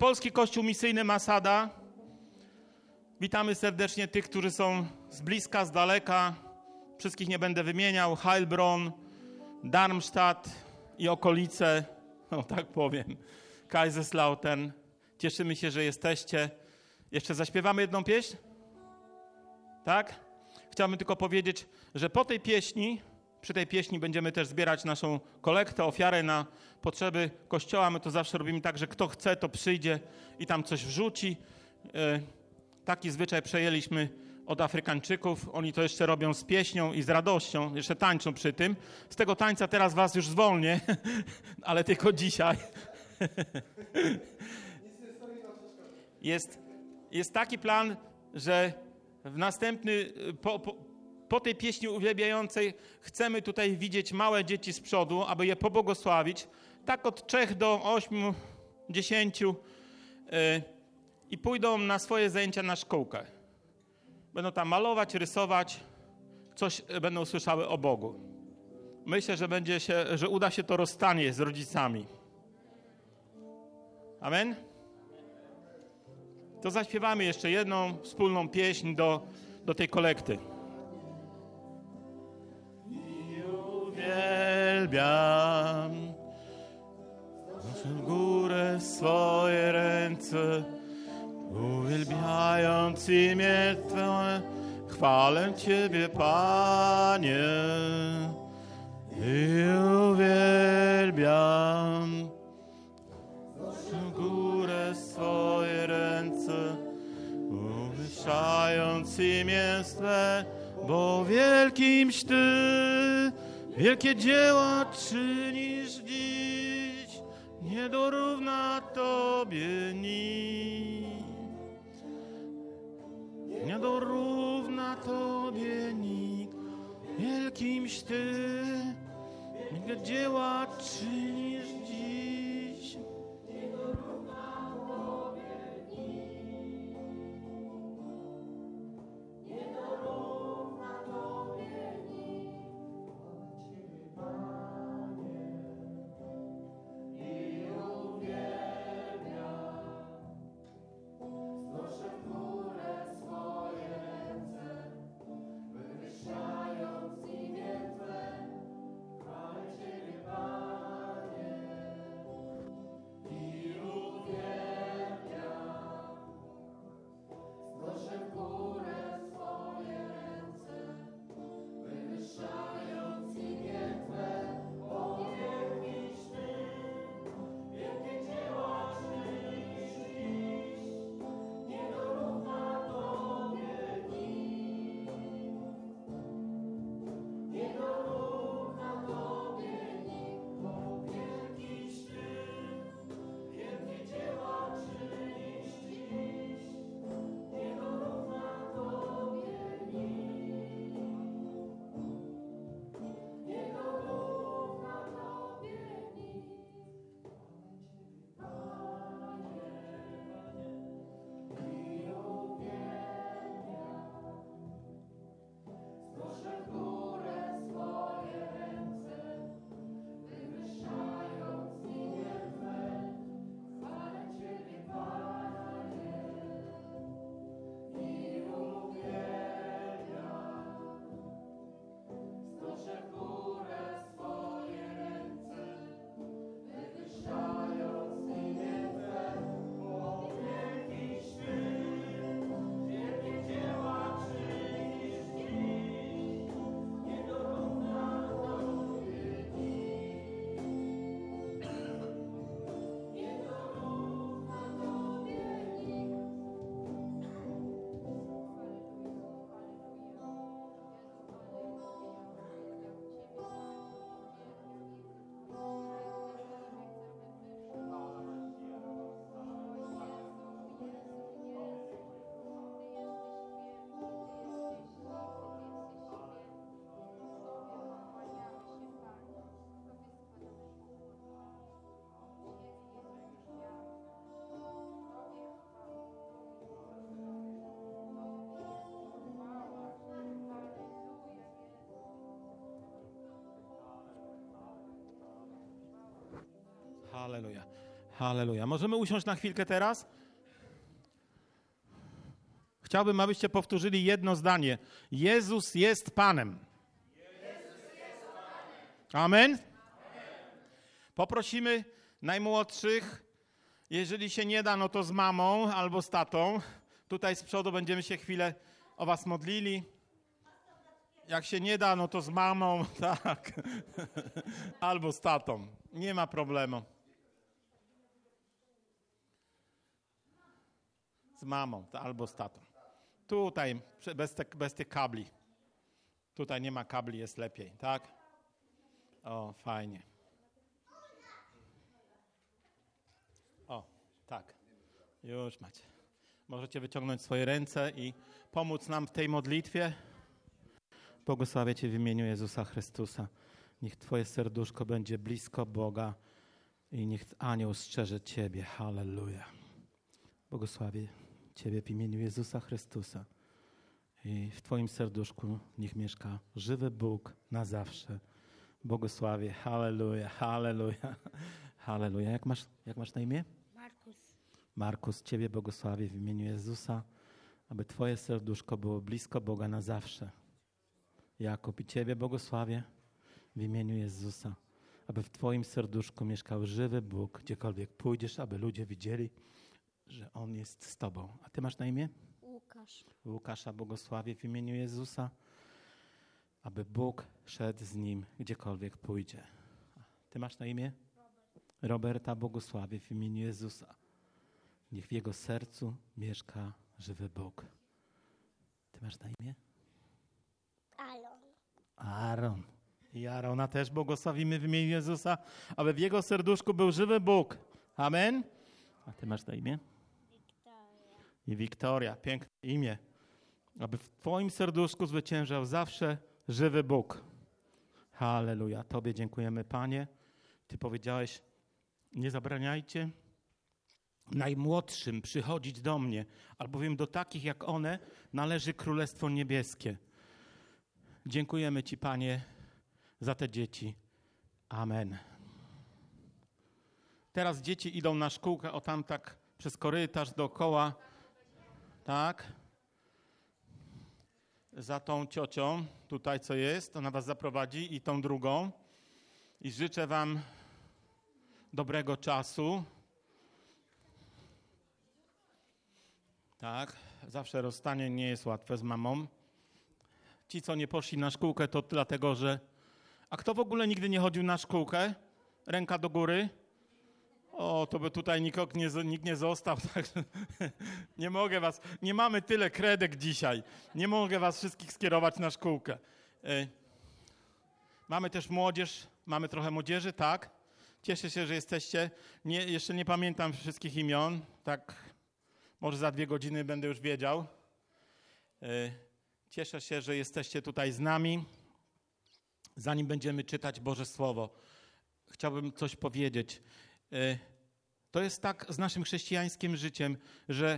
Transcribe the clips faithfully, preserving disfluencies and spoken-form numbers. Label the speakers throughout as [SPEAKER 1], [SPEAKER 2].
[SPEAKER 1] Polski Kościół Misyjny Masada. Witamy serdecznie tych, którzy są z bliska, z daleka. Wszystkich nie będę wymieniał. Heilbronn, Darmstadt i okolice, no tak powiem, Kaiserslautern. Cieszymy się, że jesteście. Jeszcze zaśpiewamy jedną pieśń? Tak? Chciałbym tylko powiedzieć, że po tej pieśni, przy tej pieśni będziemy też zbierać naszą kolektę, ofiarę na potrzeby Kościoła. My to zawsze robimy tak, że kto chce, to przyjdzie i tam coś wrzuci. Taki zwyczaj przejęliśmy od Afrykańczyków. Oni to jeszcze robią z pieśnią i z radością. Jeszcze tańczą przy tym. Z tego tańca teraz was już zwolnię, ale tylko dzisiaj. Jest, jest taki plan, że w następny, po, po, po tej pieśni uwielbiającej chcemy tutaj widzieć małe dzieci z przodu, aby je pobłogosławić. Tak od trzech do ośmiu, dziesięciu yy, i pójdą na swoje zajęcia na szkółkę. Będą tam malować, rysować, coś będą słyszały o Bogu. Myślę, że będzie się, że uda się to rozstanie z rodzicami. Amen? To zaśpiewamy jeszcze jedną wspólną pieśń do, do tej kolekty. I uwielbiam w górę swoje ręce, uwielbiając imię Twoje, chwalę Ciebie, Panie. I uwielbiam w górę swoje ręce, uwyższając imię Twe, bo wielkimś Ty wielkie dzieła czynisz dziś, nie dorówna Tobie nikt. Nie dorówna Tobie nikt, wielkimś Ty wielkie dzieła czynisz dziś. Nie dorówna Tobie nikt. Nie dorówna Tobie nikt. Ciebie, Panie, i uwielbiam. Znoszę w górę swoje ręce, wywyższając imię Twe, chwalę Ciebie, Panie, i uwielbiam. Znoszę w górę swoje ręce, wywyższając imię Twe, bo wielkiś Ty, wielkie dzieła czynisz dziś, nie dorówna Tobie nikt. Nie dorówna Tobie nikt, bo wielkiś Ty, wielkie dzieła czynisz dziś, nie dorówna Tobie nikt. Nie dorówna Tobie nikt. Panie, i uwielbiam. Znoszę w górę swoje ręce, wywyższając imię Twe, chwalę Ciebie, Panie, i uwielbiam. Znoszę w górę swoje ręce, wywyższając imię Twe, bo wielkiś Ty, wielkie dzieła czynisz dziś, nie dorówna Tobie nikt. Nie dorówna Tobie nikt. Halleluja. Halleluja. Możemy usiąść na chwilkę teraz? Chciałbym, abyście powtórzyli jedno zdanie. Jezus jest Panem. Amen? Poprosimy najmłodszych, jeżeli się nie da, no to z mamą albo z tatą. Tutaj z przodu będziemy się chwilę o was modlili. Jak się nie da, no to z mamą, tak. Albo z tatą. Nie ma problemu. Z mamą albo z tatą. Tutaj, bez, te, bez tych kabli. Tutaj nie ma kabli, jest lepiej, tak? O, fajnie. O, tak. Już macie. Możecie wyciągnąć swoje ręce i pomóc nam w tej modlitwie. Błogosławię Cię w imieniu Jezusa Chrystusa. Niech Twoje serduszko będzie blisko Boga i niech anioł strzeże Ciebie. Halleluja. Błogosławię Ciebie w imieniu Jezusa Chrystusa. I w Twoim serduszku niech mieszka żywy Bóg na zawsze. Błogosławię. Halleluja, halleluja, halleluja. Jak masz, jak masz na imię?
[SPEAKER 2] Markus.
[SPEAKER 1] Markus, Ciebie błogosławię w imieniu Jezusa, aby Twoje serduszko było blisko Boga na zawsze. Jakub, i Ciebie błogosławię w imieniu Jezusa, aby w Twoim serduszku mieszkał żywy Bóg, gdziekolwiek pójdziesz, aby ludzie widzieli, że On jest z Tobą. A Ty masz na imię?
[SPEAKER 2] Łukasz.
[SPEAKER 1] Łukasza błogosławię w imieniu Jezusa, aby Bóg szedł z nim, gdziekolwiek pójdzie. Ty masz na imię?
[SPEAKER 2] Robert.
[SPEAKER 1] Roberta błogosławię w imieniu Jezusa. Niech w jego sercu mieszka żywy Bóg. Ty masz na imię?
[SPEAKER 2] Alon.
[SPEAKER 1] Aaron. I Aarona też błogosławimy w imieniu Jezusa, aby w jego serduszku był żywy Bóg. Amen. A ty masz na imię?
[SPEAKER 2] Wiktoria.
[SPEAKER 1] I Wiktoria, piękne imię. Aby w twoim serduszku zwyciężał zawsze żywy Bóg. Halleluja. Tobie dziękujemy, Panie. Ty powiedziałeś, nie zabraniajcie najmłodszym przychodzić do mnie, albowiem do takich jak one należy Królestwo Niebieskie. Dziękujemy Ci, Panie, za te dzieci. Amen. Teraz dzieci idą na szkółkę, o tam tak przez korytarz dookoła. Tak. Za tą ciocią, tutaj co jest, ona was zaprowadzi i tą drugą. I życzę wam dobrego czasu. Tak, zawsze rozstanie nie jest łatwe z mamą. Ci, co nie poszli na szkółkę, to dlatego, że... A kto w ogóle nigdy nie chodził na szkółkę? Ręka do góry. O, to by tutaj nikt nie, nikt nie został. Także nie mogę was... Nie mamy tyle kredek dzisiaj. Nie mogę was wszystkich skierować na szkółkę. Mamy też młodzież. Mamy trochę młodzieży, tak? Cieszę się, że jesteście. Nie, jeszcze nie pamiętam wszystkich imion. Tak, może za dwie godziny będę już wiedział. Cieszę się, że jesteście tutaj z nami. Zanim będziemy czytać Boże Słowo, chciałbym coś powiedzieć. To jest tak z naszym chrześcijańskim życiem, że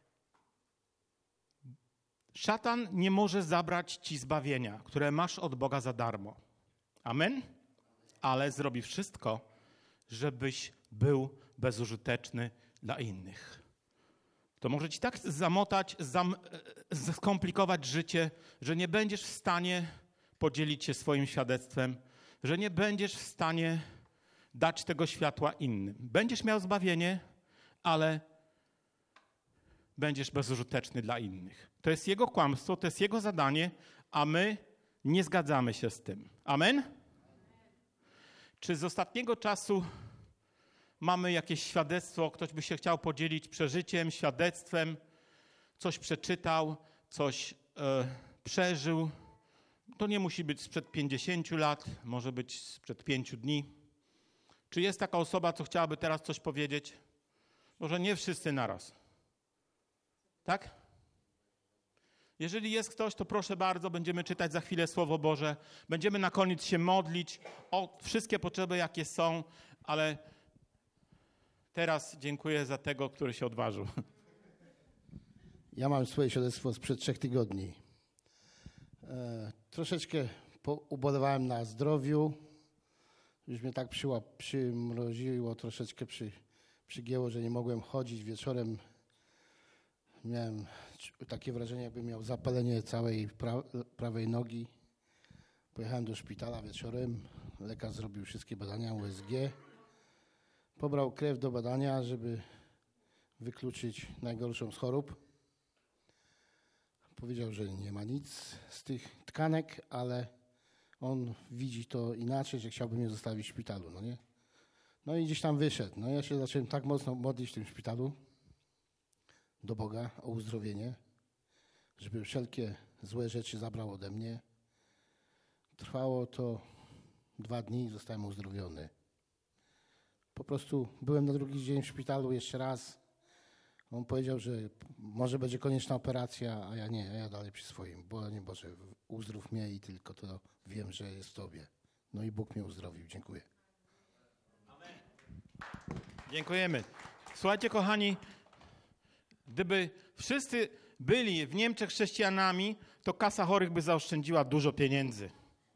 [SPEAKER 1] szatan nie może zabrać ci zbawienia, które masz od Boga za darmo. Amen? Ale zrobi wszystko, żebyś był bezużyteczny dla innych. To może ci tak zamotać, zam, skomplikować życie, że nie będziesz w stanie podzielić się swoim świadectwem, że nie będziesz w stanie dać tego światła innym. Będziesz miał zbawienie, ale będziesz bezużyteczny dla innych. To jest jego kłamstwo, to jest jego zadanie, a my nie zgadzamy się z tym. Amen? Czy z ostatniego czasu mamy jakieś świadectwo, ktoś by się chciał podzielić przeżyciem, świadectwem, coś przeczytał, coś e, przeżył. To nie musi być sprzed pięćdziesięciu lat, może być sprzed pięciu dni. Czy jest taka osoba, co chciałaby teraz coś powiedzieć? Może nie wszyscy naraz. Tak? Jeżeli jest ktoś, to proszę bardzo, będziemy czytać za chwilę Słowo Boże. Będziemy na koniec się modlić o wszystkie potrzeby, jakie są, ale teraz dziękuję za tego, który się odważył.
[SPEAKER 3] Ja mam swoje świadectwo sprzed trzech tygodni. E, troszeczkę po, ubolewałem na zdrowiu. Już mnie tak przyła, przymroziło troszeczkę przy, przygięło, że nie mogłem chodzić wieczorem. Miałem takie wrażenie, jakbym miał zapalenie całej pra prawej nogi. Pojechałem do szpitala wieczorem. Lekarz zrobił wszystkie badania U S G. Pobrał krew do badania, żeby wykluczyć najgorszą z chorób. Powiedział, że nie ma nic z tych tkanek, ale on widzi to inaczej, że chciałby mnie zostawić w szpitalu, no nie? No i gdzieś tam wyszedł. No ja się zacząłem tak mocno modlić w tym szpitalu do Boga o uzdrowienie, żeby wszelkie złe rzeczy zabrał ode mnie. Trwało to dwa dni i zostałem uzdrowiony. Po prostu byłem na drugi dzień w szpitalu jeszcze raz. On powiedział, że może będzie konieczna operacja, a ja nie, a ja dalej przy swoim. Bo nie Boże, uzdrów mnie i tylko to wiem, że jest w Tobie. No i Bóg mnie uzdrowił. Dziękuję.
[SPEAKER 1] Amen. Dziękujemy. Słuchajcie, kochani, gdyby wszyscy byli w Niemczech chrześcijanami, to kasa chorych by zaoszczędziła dużo pieniędzy.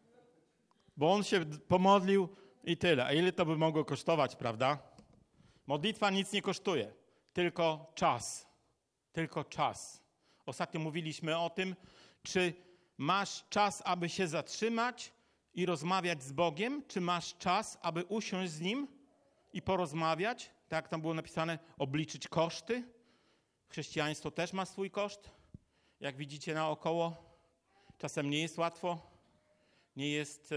[SPEAKER 1] Bo on się pomodlił i tyle. A ile to by mogło kosztować, prawda? Modlitwa nic nie kosztuje, tylko czas. Tylko czas. Ostatnio mówiliśmy o tym, czy masz czas, aby się zatrzymać i rozmawiać z Bogiem, czy masz czas, aby usiąść z Nim i porozmawiać, tak jak tam było napisane, obliczyć koszty. Chrześcijaństwo też ma swój koszt. Jak widzicie naokoło, czasem nie jest łatwo, nie jest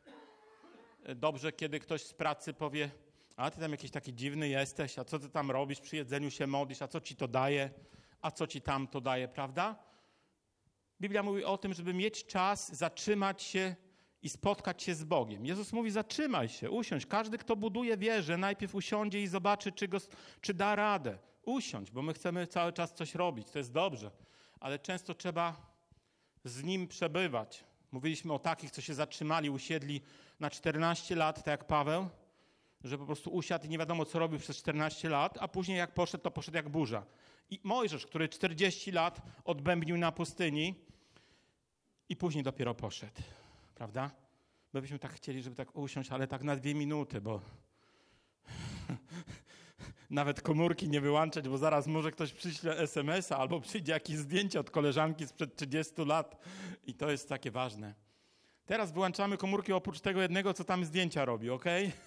[SPEAKER 1] dobrze, kiedy ktoś z pracy powie, a ty tam jakiś taki dziwny jesteś, a co ty tam robisz, przy jedzeniu się modlisz, a co ci to daje, a co ci tam to daje, prawda? Biblia mówi o tym, żeby mieć czas, zatrzymać się i spotkać się z Bogiem. Jezus mówi, zatrzymaj się, usiądź. Każdy, kto buduje wieżę, najpierw usiądzie i zobaczy, czy, go, czy da radę. Usiądź, bo my chcemy cały czas coś robić, to jest dobrze, ale często trzeba z Nim przebywać. Mówiliśmy o takich, co się zatrzymali, usiedli na czternaście lat, tak jak Paweł, że po prostu usiadł i nie wiadomo, co robił przez czternaście lat, a później jak poszedł, to poszedł jak burza. I Mojżesz, który czterdzieści lat odbębnił na pustyni i później dopiero poszedł, prawda? My byśmy tak chcieli, żeby tak usiąść, ale tak na dwie minuty, bo nawet komórki nie wyłączać, bo zaraz może ktoś przyśle es em es a albo przyjdzie jakieś zdjęcie od koleżanki sprzed trzydziestu lat i to jest takie ważne. Teraz wyłączamy komórki oprócz tego jednego, co tam zdjęcia robi, ok?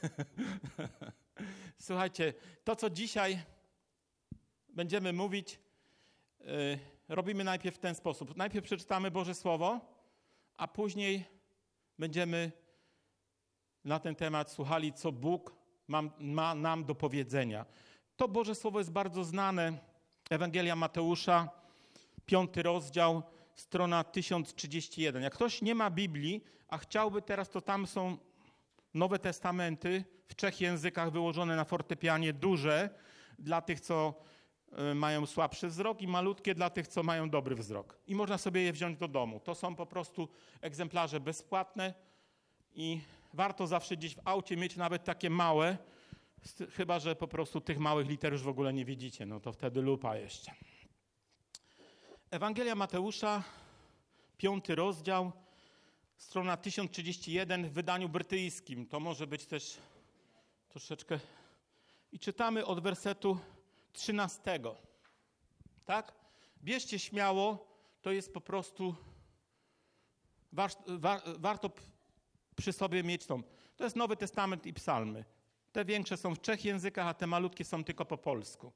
[SPEAKER 1] Słuchajcie, to co dzisiaj będziemy mówić, yy, robimy najpierw w ten sposób. Najpierw przeczytamy Boże Słowo, a później będziemy na ten temat słuchali, co Bóg ma, ma nam do powiedzenia. To Boże Słowo jest bardzo znane. Ewangelia Mateusza, piąty rozdział, strona tysiąc trzydzieści jeden. Jak ktoś nie ma Biblii, a chciałby teraz, to tam są Nowe Testamenty w trzech językach wyłożone na fortepianie, duże dla tych, co mają słabszy wzrok i malutkie dla tych, co mają dobry wzrok. I można sobie je wziąć do domu. To są po prostu egzemplarze bezpłatne i warto zawsze gdzieś w aucie mieć nawet takie małe, chyba że po prostu tych małych liter już w ogóle nie widzicie, no to wtedy lupa jeszcze. Ewangelia Mateusza, piąty rozdział, strona tysiąc trzydzieści jeden w wydaniu brytyjskim. To może być też troszeczkę... I czytamy od wersetu trzynastego. Tak? Bierzcie śmiało, to jest po prostu... War, war, warto przy sobie mieć tą... To jest Nowy Testament i psalmy. Te większe są w trzech językach, a te malutkie są tylko po polsku.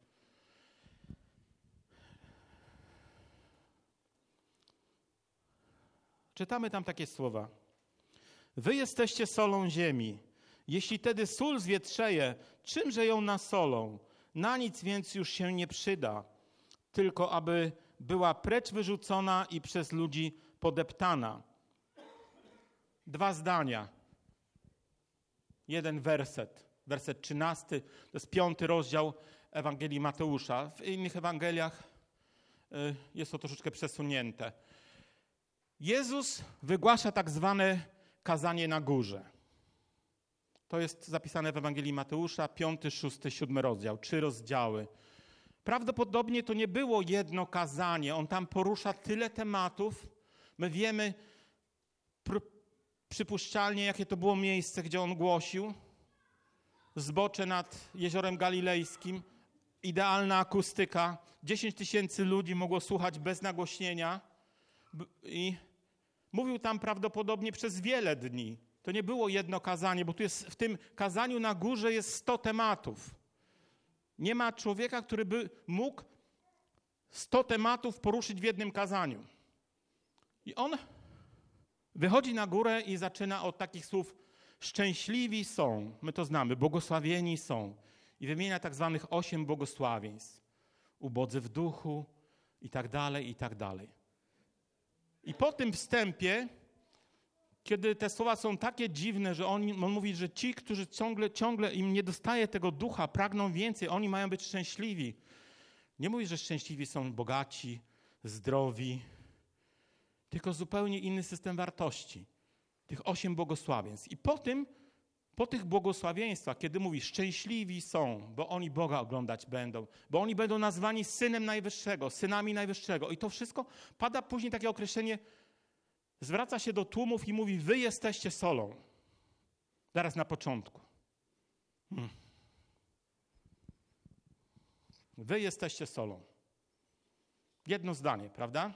[SPEAKER 1] Czytamy tam takie słowa. Wy jesteście solą ziemi. Jeśli tedy sól zwietrzeje, czymże ją nasolą? Na nic więc już się nie przyda, tylko aby była precz wyrzucona i przez ludzi podeptana. Dwa zdania. Jeden werset. Werset trzynasty. To jest piąty rozdział Ewangelii Mateusza. W innych Ewangeliach jest to troszeczkę przesunięte. Jezus wygłasza tak zwane kazanie na górze. To jest zapisane w Ewangelii Mateusza, piąty, szósty, siódmy rozdział, trzy rozdziały. Prawdopodobnie to nie było jedno kazanie. On tam porusza tyle tematów. My wiemy pr- przypuszczalnie, jakie to było miejsce, gdzie on głosił. zbocze nad Jeziorem Galilejskim, idealna akustyka, dziesięć tysięcy ludzi mogło słuchać bez nagłośnienia i mówił tam prawdopodobnie przez wiele dni. To nie było jedno kazanie, bo tu jest, w tym kazaniu na górze jest sto tematów. Nie ma człowieka, który by mógł sto tematów poruszyć w jednym kazaniu. I on wychodzi na górę i zaczyna od takich słów: szczęśliwi są, my to znamy, błogosławieni są. I wymienia tak zwanych osiem błogosławieństw. Ubodzy w duchu i tak dalej, i tak dalej. I po tym wstępie, kiedy te słowa są takie dziwne, że on, on mówi, że ci, którzy ciągle, ciągle im nie dostaje tego ducha, pragną więcej, oni mają być szczęśliwi. Nie mówi, że szczęśliwi są bogaci, zdrowi, tylko zupełnie inny system wartości. Tych osiem błogosławieństw. I po tym, po tych błogosławieństwach, kiedy mówi, szczęśliwi są, bo oni Boga oglądać będą, bo oni będą nazwani Synem Najwyższego, synami Najwyższego. I to wszystko pada później takie określenie, zwraca się do tłumów i mówi, wy jesteście solą. Zaraz na początku. Hmm. Wy jesteście solą. Jedno zdanie, prawda?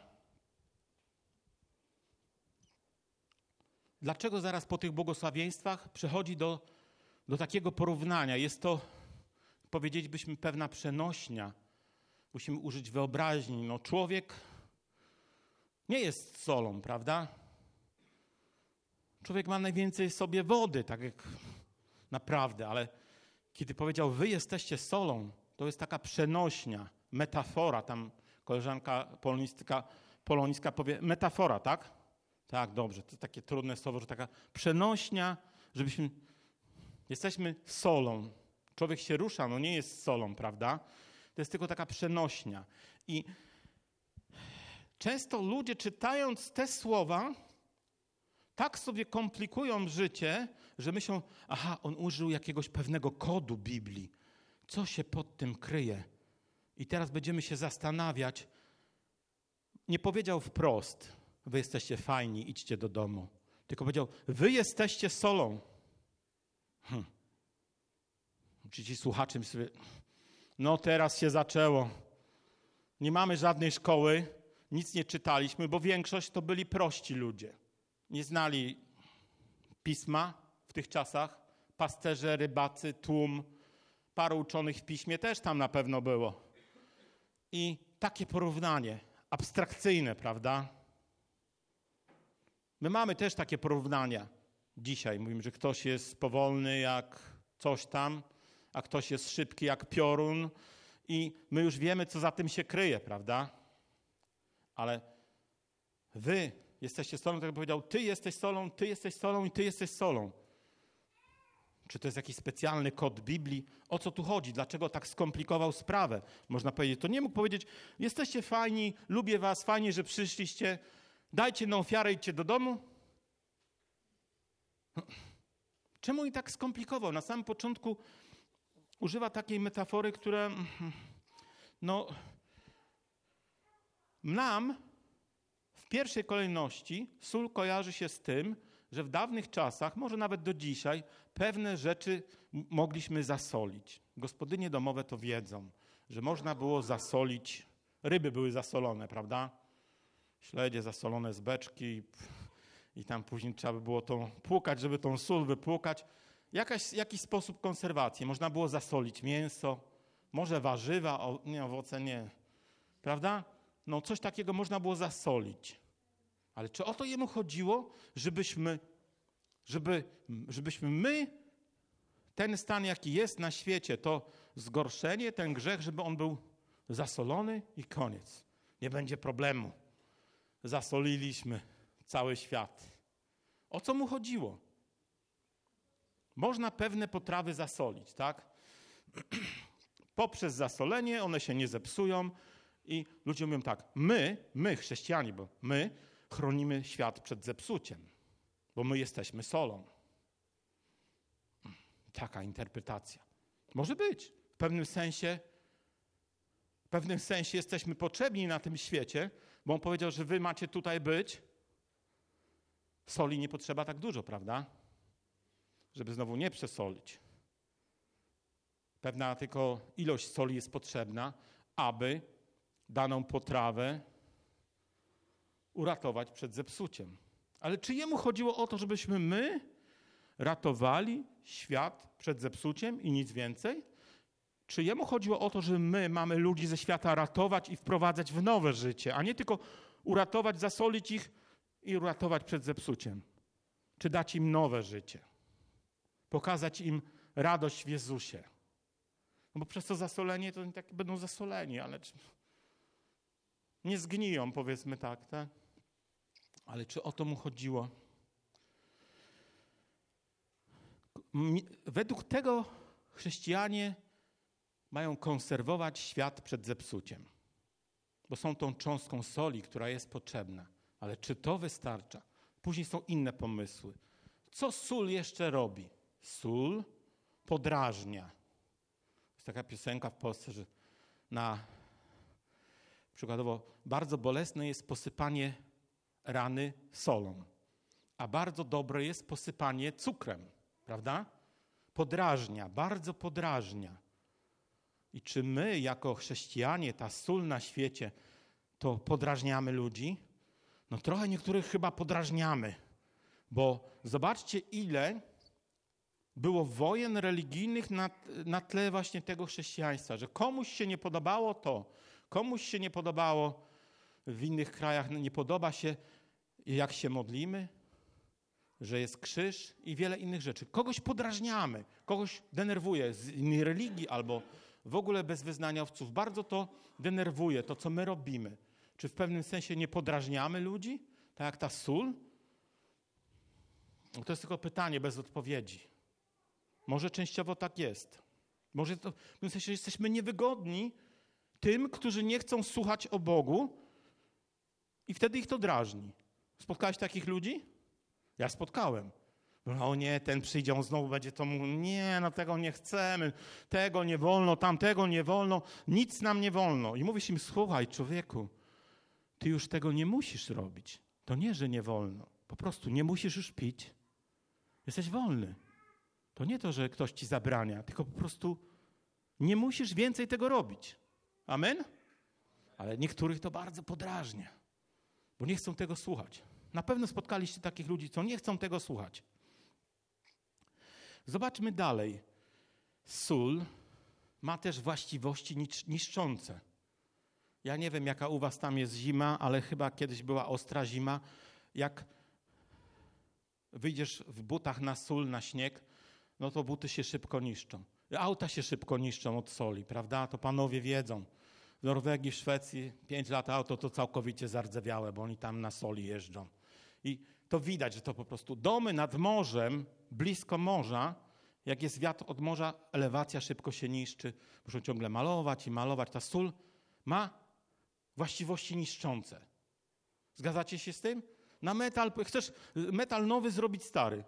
[SPEAKER 1] Dlaczego zaraz po tych błogosławieństwach przechodzi do, do takiego porównania? Jest to, powiedzielibyśmy, pewna przenośnia. Musimy użyć wyobraźni. No, człowiek nie jest solą, prawda? Człowiek ma najwięcej w sobie wody, tak jak naprawdę, ale kiedy powiedział, wy jesteście solą, to jest taka przenośnia, metafora. Tam koleżanka polonistka, polonistka powie, metafora, tak? Tak, dobrze, to takie trudne słowo, że taka przenośnia, żebyśmy, jesteśmy solą. Człowiek się rusza, no nie jest solą, prawda? To jest tylko taka przenośnia. I często ludzie, czytając te słowa, tak sobie komplikują życie, że myślą, aha, on użył jakiegoś pewnego kodu Biblii. Co się pod tym kryje? I teraz będziemy się zastanawiać. Nie powiedział wprost, wy jesteście fajni, idźcie do domu. Tylko powiedział, wy jesteście solą. Hm. Czy ci słuchacze mi sobie, no teraz się zaczęło. Nie mamy żadnej szkoły, nic nie czytaliśmy, bo większość to byli prości ludzie. Nie znali pisma w tych czasach. Pasterze, rybacy, tłum, paru uczonych w piśmie też tam na pewno było. I takie porównanie, abstrakcyjne, prawda? My mamy też takie porównania dzisiaj. Mówimy, że ktoś jest powolny jak coś tam, a ktoś jest szybki jak piorun i my już wiemy, co za tym się kryje, prawda? Ale wy jesteście solą, tak jak powiedział, ty jesteś solą, ty jesteś solą i ty jesteś solą. Czy to jest jakiś specjalny kod Biblii? O co tu chodzi? Dlaczego tak skomplikował sprawę? Można powiedzieć, to nie mógł powiedzieć, jesteście fajni, lubię was, fajnie, że przyszliście, dajcie na ofiarę, idźcie do domu. Czemu i tak skomplikował? Na samym początku używa takiej metafory, która no, nam w pierwszej kolejności sól kojarzy się z tym, że w dawnych czasach, może nawet do dzisiaj, pewne rzeczy mogliśmy zasolić. Gospodynie domowe to wiedzą, że można było zasolić, ryby były zasolone, prawda? Śledzie zasolone z beczki i, i tam później trzeba by było to płukać, żeby tą sól wypłukać. Jakaś, jakiś sposób konserwacji. Można było zasolić mięso, może warzywa, o, nie, owoce nie. Prawda? No coś takiego można było zasolić. Ale czy o to jemu chodziło, żebyśmy, żeby, żebyśmy my, ten stan jaki jest na świecie, to zgorszenie, ten grzech, żeby on był zasolony i koniec. Nie będzie problemu. Zasoliliśmy cały świat. O co mu chodziło? Można pewne potrawy zasolić, tak? Poprzez zasolenie one się nie zepsują i ludzie mówią tak, my, my chrześcijanie, bo my chronimy świat przed zepsuciem, bo my jesteśmy solą. Taka interpretacja. Może być. W pewnym sensie, w pewnym sensie jesteśmy potrzebni na tym świecie, bo on powiedział, że wy macie tutaj być. Soli nie potrzeba tak dużo, prawda? Żeby znowu nie przesolić. Pewna tylko ilość soli jest potrzebna, aby daną potrawę uratować przed zepsuciem. Ale czy jemu chodziło o to, żebyśmy my ratowali świat przed zepsuciem i nic więcej? Czy jemu chodziło o to, że my mamy ludzi ze świata ratować i wprowadzać w nowe życie, a nie tylko uratować, zasolić ich i uratować przed zepsuciem? Czy dać im nowe życie? Pokazać im radość w Jezusie? No bo przez to zasolenie to tak będą zasoleni, ale czy nie zgniją, powiedzmy tak, tak? Ale czy o to mu chodziło? Według tego chrześcijanie mają konserwować świat przed zepsuciem, bo są tą cząstką soli, która jest potrzebna. Ale czy to wystarcza? Później są inne pomysły. Co sól jeszcze robi? Sól podrażnia. Jest taka piosenka w Polsce, że na przykładowo bardzo bolesne jest posypanie rany solą, a bardzo dobre jest posypanie cukrem, prawda? Podrażnia, bardzo podrażnia. I czy my jako chrześcijanie, ta sól na świecie, to podrażniamy ludzi? No trochę niektórych chyba podrażniamy, bo zobaczcie, ile było wojen religijnych na, na tle właśnie tego chrześcijaństwa, że komuś się nie podobało to, komuś się nie podobało, w innych krajach nie podoba się, jak się modlimy, że jest krzyż i wiele innych rzeczy. Kogoś podrażniamy, kogoś denerwuje z innej religii albo w ogóle bez wyznaniowców. Bardzo to denerwuje, to co my robimy. Czy w pewnym sensie nie podrażniamy ludzi? Tak jak ta sól? To jest tylko pytanie bez odpowiedzi. Może częściowo tak jest. Może to, w tym sensie jesteśmy niewygodni tym, którzy nie chcą słuchać o Bogu i wtedy ich to drażni. Spotkałeś takich ludzi? Ja spotkałem. O nie, ten przyjdzie, on znowu będzie to mówił, nie, no tego nie chcemy, tego nie wolno, tamtego nie wolno, nic nam nie wolno. I mówisz im, słuchaj człowieku, ty już tego nie musisz robić. To nie, że nie wolno. Po prostu nie musisz już pić. Jesteś wolny. To nie to, że ktoś ci zabrania, tylko po prostu nie musisz więcej tego robić. Amen? Ale niektórych to bardzo podrażnia, bo nie chcą tego słuchać. Na pewno spotkaliście takich ludzi, co nie chcą tego słuchać. Zobaczmy dalej. Sól ma też właściwości niszczące. Ja nie wiem, jaka u was tam jest zima, ale chyba kiedyś była ostra zima. Jak wyjdziesz w butach na sól, na śnieg, no to buty się szybko niszczą. Auta się szybko niszczą od soli, prawda? To panowie wiedzą. W Norwegii, w Szwecji pięć lat auto to całkowicie zardzewiałe, bo oni tam na soli jeżdżą. I to widać, że to po prostu domy nad morzem, blisko morza, jak jest wiatr od morza, elewacja szybko się niszczy. Muszą ciągle malować i malować. Ta sól ma właściwości niszczące. Zgadzacie się z tym? Na metal, chcesz metal nowy zrobić stary.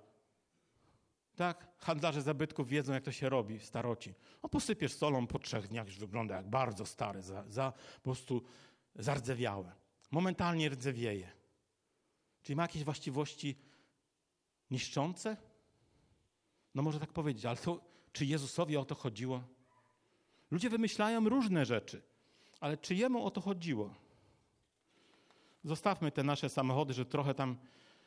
[SPEAKER 1] Tak? Handlarze zabytków wiedzą, jak to się robi w staroci. No posypiesz solą, po trzech dniach już wygląda jak bardzo stary, za, za po prostu zardzewiałe. Momentalnie rdzewieje. Czyli ma jakieś właściwości niszczące? No może tak powiedzieć, ale to, czy Jezusowi o to chodziło? Ludzie wymyślają różne rzeczy, ale czy Jemu o to chodziło? Zostawmy te nasze samochody, że trochę tam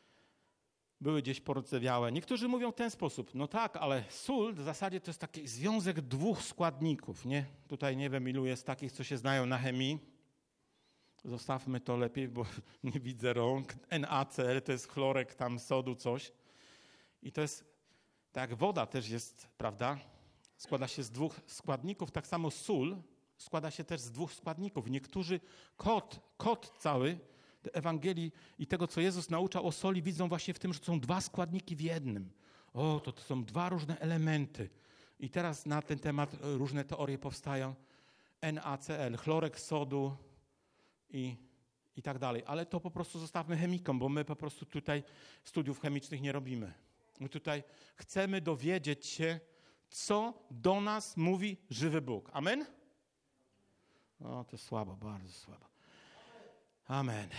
[SPEAKER 1] były gdzieś porcewiałe. Niektórzy mówią w ten sposób, no tak, ale sól w zasadzie to jest taki związek dwóch składników, nie? Tutaj nie wiem, ilu jest takich, co się znają na chemii. Zostawmy to lepiej, bo nie widzę rąk. N A C L to jest chlorek tam sodu, coś. I to jest, tak jak woda też jest, prawda? Składa się z dwóch składników. Tak samo sól składa się też z dwóch składników. Niektórzy kod, kod cały Ewangelii i tego, co Jezus nauczał o soli, widzą właśnie w tym, że to są dwa składniki w jednym. O, to, to są dwa różne elementy. I teraz na ten temat różne teorie powstają. N A C L, chlorek sodu i, i tak dalej. Ale to po prostu zostawmy chemikom, bo my po prostu tutaj studiów chemicznych nie robimy. My tutaj chcemy dowiedzieć się, co do nas mówi żywy Bóg. Amen? O, to słabo, bardzo słabo. Amen.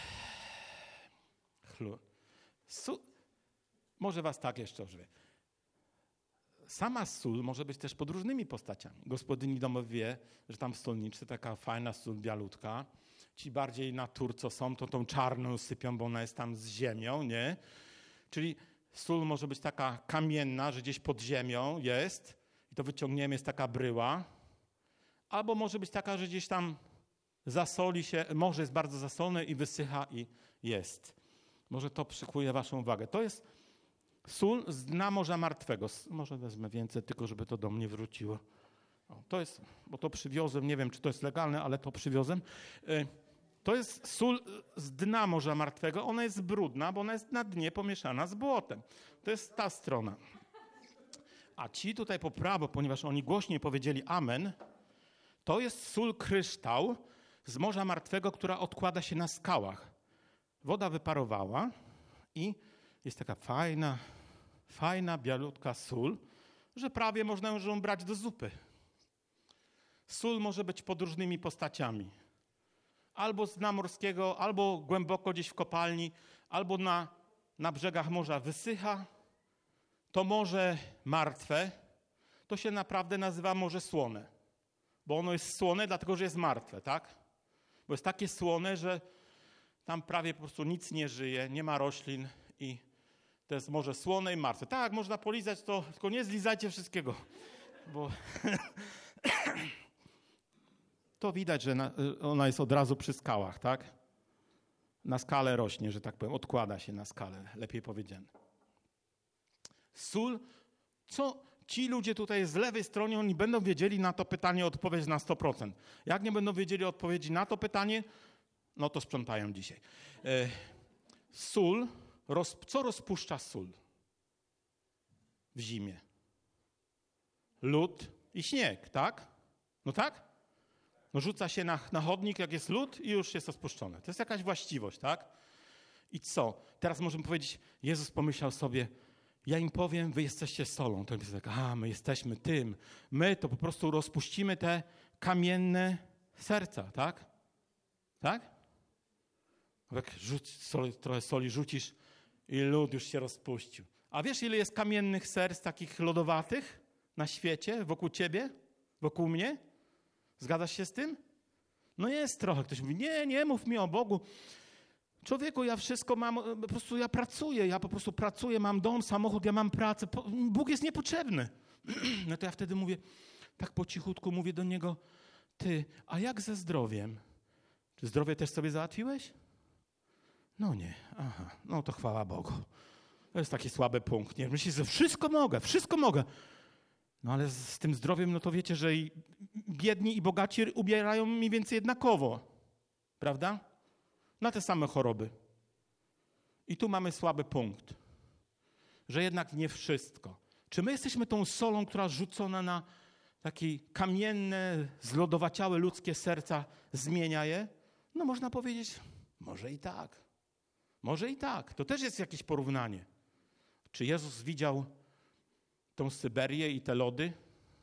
[SPEAKER 1] Chlu. Su- Może was tak jeszcze użyję. sama sól może być też pod różnymi postaciami. Gospodyni domu wie, że tam w stolniczce taka fajna sól bialutka. Ci bardziej natur, co są, to tą czarną sypią, bo ona jest tam z ziemią, nie? Czyli sól może być taka kamienna, że gdzieś pod ziemią jest i to wyciągniemy, jest taka bryła. Albo może być taka, że gdzieś tam zasoli się, morze jest bardzo zasolone i wysycha i jest. Może to przykuje waszą uwagę. To jest sól z dna Morza Martwego. Może wezmę więcej, tylko żeby to do mnie wróciło. O, to jest, bo to przywiozłem, nie wiem, czy to jest legalne, ale to przywiozłem. To jest sól z dna Morza Martwego. Ona jest brudna, bo ona jest na dnie pomieszana z błotem. To jest ta strona. A ci tutaj po prawo, ponieważ oni głośniej powiedzieli amen, to jest sól kryształ z Morza Martwego, która odkłada się na skałach. Woda wyparowała i jest taka fajna, fajna, bialutka sól, że prawie można ją brać do zupy. Sól może być pod różnymi postaciami. Albo z dna morskiego, albo głęboko gdzieś w kopalni, albo na, na brzegach morza wysycha. To morze martwe, to się naprawdę nazywa morze słone. Bo ono jest słone, dlatego że jest martwe, tak? Bo jest takie słone, że tam prawie po prostu nic nie żyje, nie ma roślin i to jest morze słone i martwe. Tak, można polizać to, tylko nie zlizajcie wszystkiego, bo to widać, że na, ona jest od razu przy skałach, tak? Na skale rośnie, że tak powiem, odkłada się na skalę, lepiej powiedziane. Sól, co ci ludzie tutaj z lewej strony, oni będą wiedzieli na to pytanie odpowiedź na sto procent. Jak nie będą wiedzieli odpowiedzi na to pytanie, no to sprzątają dzisiaj. E, sól, roz, co rozpuszcza sól w zimie? Lód i śnieg, tak? No tak? No rzuca się na, na chodnik, jak jest lód i już jest rozpuszczone. To jest jakaś właściwość, tak? I co? Teraz możemy powiedzieć, Jezus pomyślał sobie, ja im powiem, wy jesteście solą. To jest tak, a my jesteśmy tym. My to po prostu rozpuścimy te kamienne serca, tak? Tak? Jak rzuć, soli, trochę soli rzucisz i lód już się rozpuścił. A wiesz, ile jest kamiennych serc takich lodowatych na świecie, wokół ciebie, wokół mnie? Zgadzasz się z tym? No jest trochę. Ktoś mówi, nie, nie mów mi o Bogu. Człowieku, ja wszystko mam, po prostu ja pracuję, ja po prostu pracuję, mam dom, samochód, ja mam pracę. Bóg jest niepotrzebny. No to ja wtedy mówię, tak po cichutku mówię do niego, ty, a jak ze zdrowiem? Czy zdrowie też sobie załatwiłeś? No nie, aha, no to chwała Bogu. To jest taki słaby punkt, nie? Myślisz, że wszystko mogę, wszystko mogę. No ale z, z tym zdrowiem, no to wiecie, że i biedni i bogaci ubierają mniej więcej jednakowo. Prawda? Na te same choroby. I tu mamy słaby punkt, że jednak nie wszystko. Czy my jesteśmy tą solą, która rzucona na takie kamienne, zlodowaciałe ludzkie serca zmienia je? No można powiedzieć, może i tak. Może i tak. To też jest jakieś porównanie. Czy Jezus widział tą Syberię i te lody?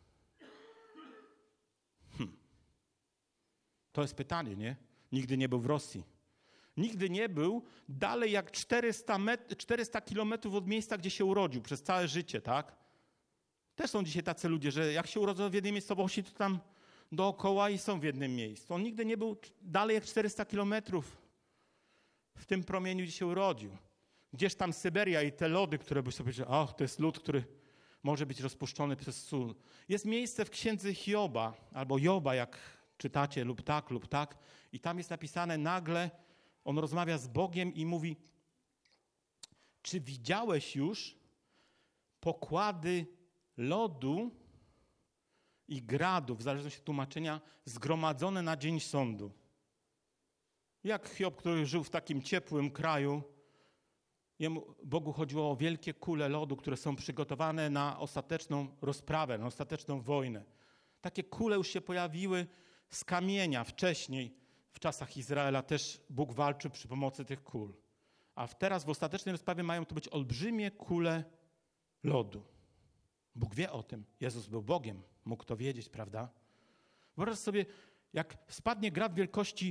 [SPEAKER 1] Hm. To jest pytanie, nie? Nigdy nie był w Rosji. Nigdy nie był dalej jak czterysta, met- czterysta kilometrów od miejsca, gdzie się urodził przez całe życie, tak? Też są dzisiaj tacy ludzie, że jak się urodzą w jednej miejscowości, to tam dookoła i są w jednym miejscu. On nigdy nie był dalej jak czterysta kilometrów w tym promieniu, gdzie się urodził. Gdzieś tam Syberia i te lody, które by sobie powiedzieli, ach, to jest lód, który może być rozpuszczony przez sól. Jest miejsce w księdze Hioba, albo Joba, jak czytacie, lub tak, lub tak. I tam jest napisane nagle, on rozmawia z Bogiem i mówi, czy widziałeś już pokłady lodu i gradu, w zależności od tłumaczenia, zgromadzone na dzień sądu? Jak Hiob, który żył w takim ciepłym kraju, jemu, Bogu chodziło o wielkie kule lodu, które są przygotowane na ostateczną rozprawę, na ostateczną wojnę. Takie kule już się pojawiły z kamienia wcześniej. W czasach Izraela też Bóg walczył przy pomocy tych kul. A teraz w ostatecznej rozprawie mają to być olbrzymie kule lodu. Bóg wie o tym. Jezus był Bogiem. Mógł to wiedzieć, prawda? Wyobraź sobie, jak spadnie grad wielkości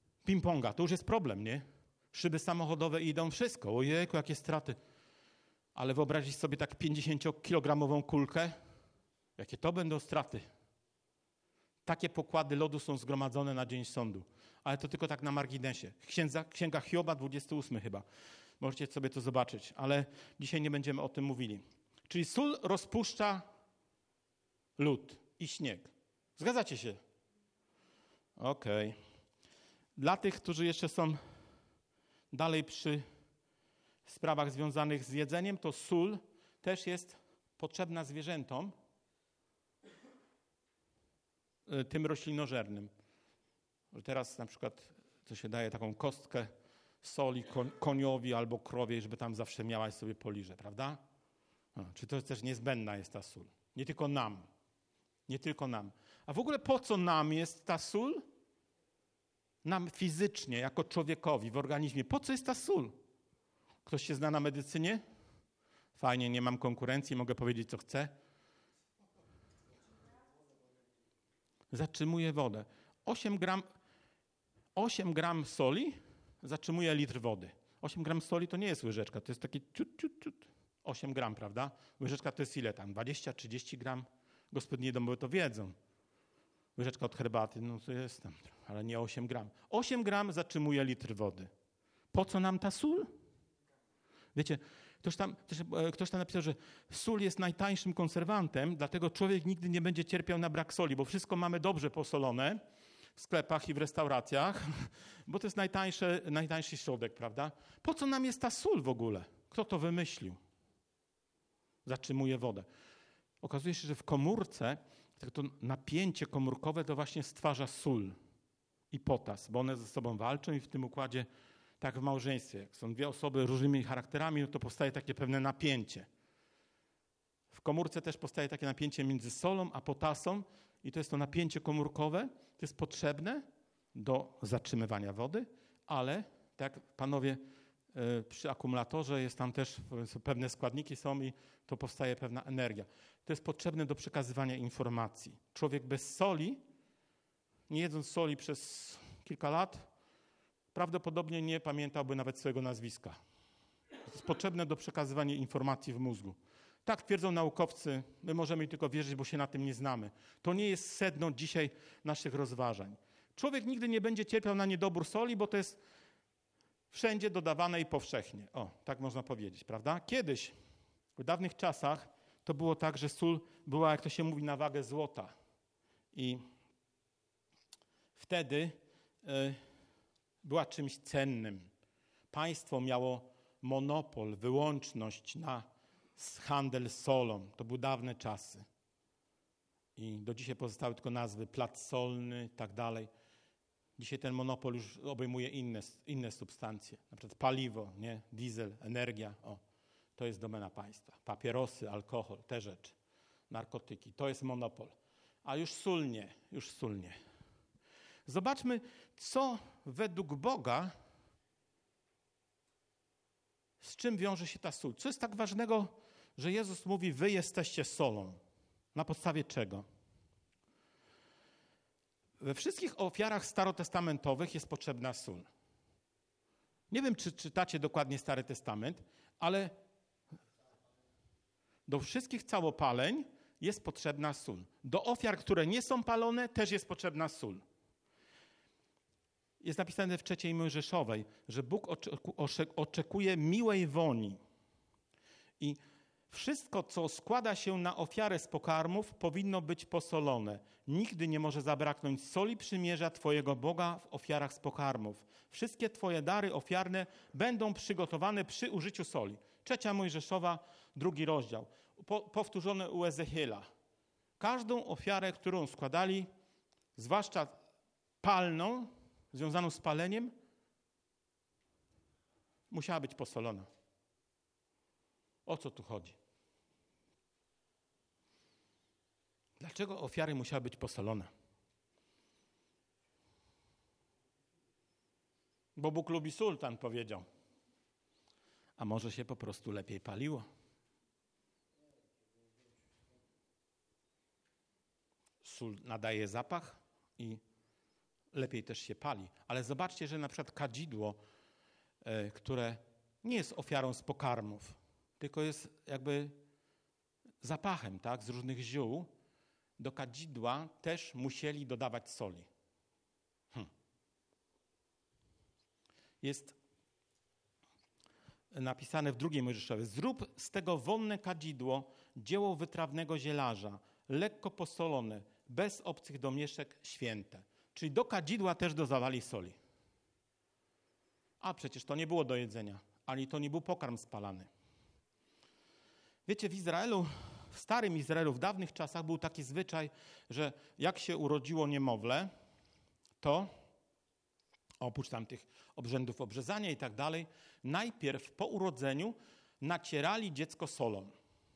[SPEAKER 1] ping-ponga, to już jest problem, nie? Szyby samochodowe idą, wszystko. Ojejku, jakie straty. Ale wyobrazić sobie tak pięćdziesięciokilogramową kulkę, jakie to będą straty. Takie pokłady lodu są zgromadzone na dzień sądu. Ale to tylko tak na marginesie. Księga, Księga Hioba, dwudziesty ósmy chyba. Możecie sobie to zobaczyć, ale dzisiaj nie będziemy o tym mówili. Czyli sól rozpuszcza lód i śnieg. Zgadzacie się? Okej. Okay. Dla tych, którzy jeszcze są dalej przy sprawach związanych z jedzeniem, to sól też jest potrzebna zwierzętom, tym roślinożernym. Teraz na przykład to się daje taką kostkę soli koniowi albo krowie, żeby tam zawsze miałaś sobie poliże, prawda? No, czy to też niezbędna jest ta sól? Nie tylko nam. Nie tylko nam. A w ogóle po co nam jest ta sól? Nam fizycznie, jako człowiekowi, w organizmie. Po co jest ta sól? Ktoś się zna na medycynie? Fajnie, nie mam konkurencji, mogę powiedzieć, co chcę. Zatrzymuje wodę. osiem gram, osiem gram soli zatrzymuje litr wody. osiem gram soli to nie jest łyżeczka, to jest takie ciut, ciut, ciut. osiem gram, prawda? Łyżeczka to jest ile tam? dwadzieścia trzydzieści gram? Gospodynie domowe to wiedzą. Łyżeczka od herbaty, no to jest tam, ale nie osiem gram. osiem gram zatrzymuje litr wody. Po co nam ta sól? Wiecie, ktoś tam, ktoś, ktoś tam napisał, że sól jest najtańszym konserwantem, dlatego człowiek nigdy nie będzie cierpiał na brak soli, bo wszystko mamy dobrze posolone w sklepach i w restauracjach, bo to jest najtańszy, najtańszy środek, prawda? Po co nam jest ta sól w ogóle? Kto to wymyślił? Zatrzymuje wodę. Okazuje się, że w komórce to napięcie komórkowe to właśnie stwarza sól i potas, bo one ze sobą walczą i w tym układzie, tak w małżeństwie, jak są dwie osoby różnymi charakterami, no to powstaje takie pewne napięcie. W komórce też powstaje takie napięcie między solą a potasą i to jest to napięcie komórkowe, to jest potrzebne do zatrzymywania wody, ale tak jak panowie przy akumulatorze jest tam też pewne składniki są i to powstaje pewna energia. To jest potrzebne do przekazywania informacji. Człowiek bez soli, nie jedząc soli przez kilka lat, prawdopodobnie nie pamiętałby nawet swojego nazwiska. To jest potrzebne do przekazywania informacji w mózgu. Tak twierdzą naukowcy, my możemy tylko wierzyć, bo się na tym nie znamy. To nie jest sedno dzisiaj naszych rozważań. Człowiek nigdy nie będzie cierpiał na niedobór soli, bo to jest wszędzie dodawane i powszechnie. O, tak można powiedzieć, prawda? Kiedyś, w dawnych czasach, to było tak, że sól była, jak to się mówi, na wagę złota. I wtedy y, była czymś cennym. Państwo miało monopol, wyłączność na handel solą. To były dawne czasy. I do dzisiaj pozostały tylko nazwy plac solny i tak dalej. Dzisiaj ten monopol już obejmuje inne, inne substancje, na przykład paliwo, nie? Diesel, energia, o, to jest domena państwa. Papierosy, alkohol, te rzeczy, narkotyki, to jest monopol. A już sól nie, już sól nie. Zobaczmy, co według Boga, z czym wiąże się ta sól. Co jest tak ważnego, że Jezus mówi, wy jesteście solą. Na podstawie czego? We wszystkich ofiarach starotestamentowych jest potrzebna sól. Nie wiem, czy czytacie dokładnie Stary Testament, ale do wszystkich całopaleń jest potrzebna sól. Do ofiar, które nie są palone, też jest potrzebna sól. Jest napisane w trzeciej Mojżeszowej, że Bóg oczekuje miłej woni. I wszystko, co składa się na ofiarę z pokarmów, powinno być posolone. Nigdy nie może zabraknąć soli przymierza Twojego Boga w ofiarach z pokarmów. Wszystkie Twoje dary ofiarne będą przygotowane przy użyciu soli. Trzecia Mojżeszowa, drugi rozdział. Po, powtórzone u Ezechiela. Każdą ofiarę, którą składali, zwłaszcza palną, związaną z paleniem, musiała być posolona. O co tu chodzi? Dlaczego ofiary musiały być posolone? Bo Bóg lubi sól, Pan powiedział. A może się po prostu lepiej paliło? Sól nadaje zapach i lepiej też się pali. Ale zobaczcie, że na przykład kadzidło, które nie jest ofiarą z pokarmów, tylko jest jakby zapachem, tak, z różnych ziół. Do kadzidła też musieli dodawać soli. Hm. Jest napisane w drugiej Mojżeszowej: zrób z tego wonne kadzidło, dzieło wytrawnego zielarza, lekko posolone, bez obcych domieszek, święte. Czyli do kadzidła też dodawali soli. A przecież to nie było do jedzenia, ani to nie był pokarm spalany. Wiecie, w Izraelu, w starym Izraelu, w dawnych czasach był taki zwyczaj, że jak się urodziło niemowlę, to oprócz tam tych obrzędów obrzezania i tak dalej, najpierw po urodzeniu nacierali dziecko solą.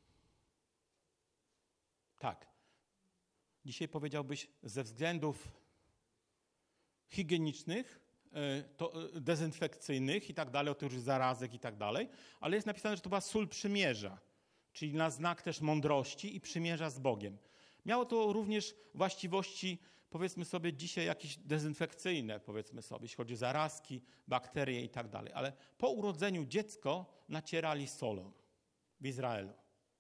[SPEAKER 1] Tak. Dzisiaj powiedziałbyś ze względów higienicznych, to dezynfekcyjnych i tak dalej, o tych zarazek i tak dalej, ale jest napisane, że to była sól przymierza, czyli na znak też mądrości i przymierza z Bogiem. Miało to również właściwości, powiedzmy sobie dzisiaj jakieś dezynfekcyjne, powiedzmy sobie, jeśli chodzi o zarazki, bakterie i tak dalej, ale po urodzeniu dziecko nacierali solą w Izraelu.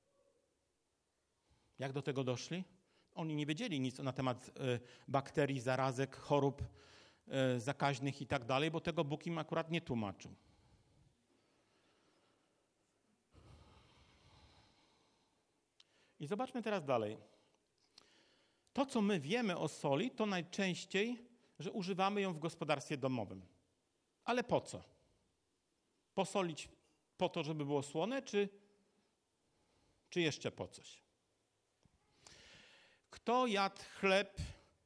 [SPEAKER 1] Jak do tego doszli? Oni nie wiedzieli nic na temat bakterii, zarazek, chorób zakaźnych i tak dalej, bo tego Bóg im akurat nie tłumaczył. I zobaczmy teraz dalej. To, co my wiemy o soli, to najczęściej, że używamy ją w gospodarstwie domowym. Ale po co? Posolić po to, żeby było słone, czy, czy jeszcze po coś? Kto jadł chleb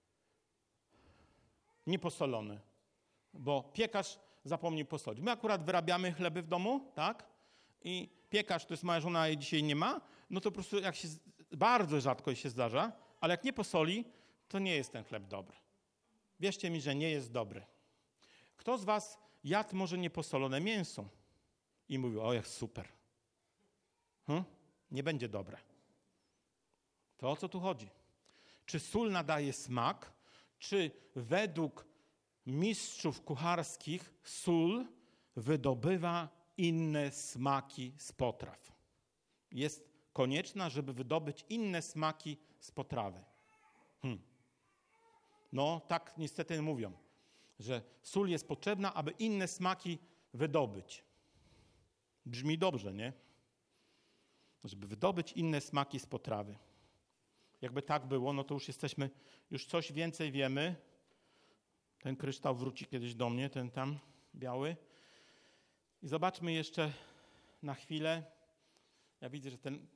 [SPEAKER 1] nieposolony? Bo piekarz zapomniał posolić. My akurat wyrabiamy chleby w domu, tak? I piekarz, to jest moja żona, jej dzisiaj nie ma, no to po prostu jak się, bardzo rzadko się zdarza, ale jak nie posoli, to nie jest ten chleb dobry. Wierzcie mi, że nie jest dobry. Kto z was jadł może nieposolone mięso i mówił: o, jak super. Hm? Nie będzie dobre. To o co tu chodzi? Czy sól nadaje smak, czy według mistrzów kucharskich sól wydobywa inne smaki z potraw? Jest konieczna, żeby wydobyć inne smaki z potrawy. Hmm. No tak niestety mówią, że sól jest potrzebna, aby inne smaki wydobyć. Brzmi dobrze, nie? Żeby wydobyć inne smaki z potrawy. Jakby tak było, no to już jesteśmy, już coś więcej wiemy. Ten kryształ wróci kiedyś do mnie, ten tam biały. I zobaczmy jeszcze na chwilę. Ja widzę, że ten...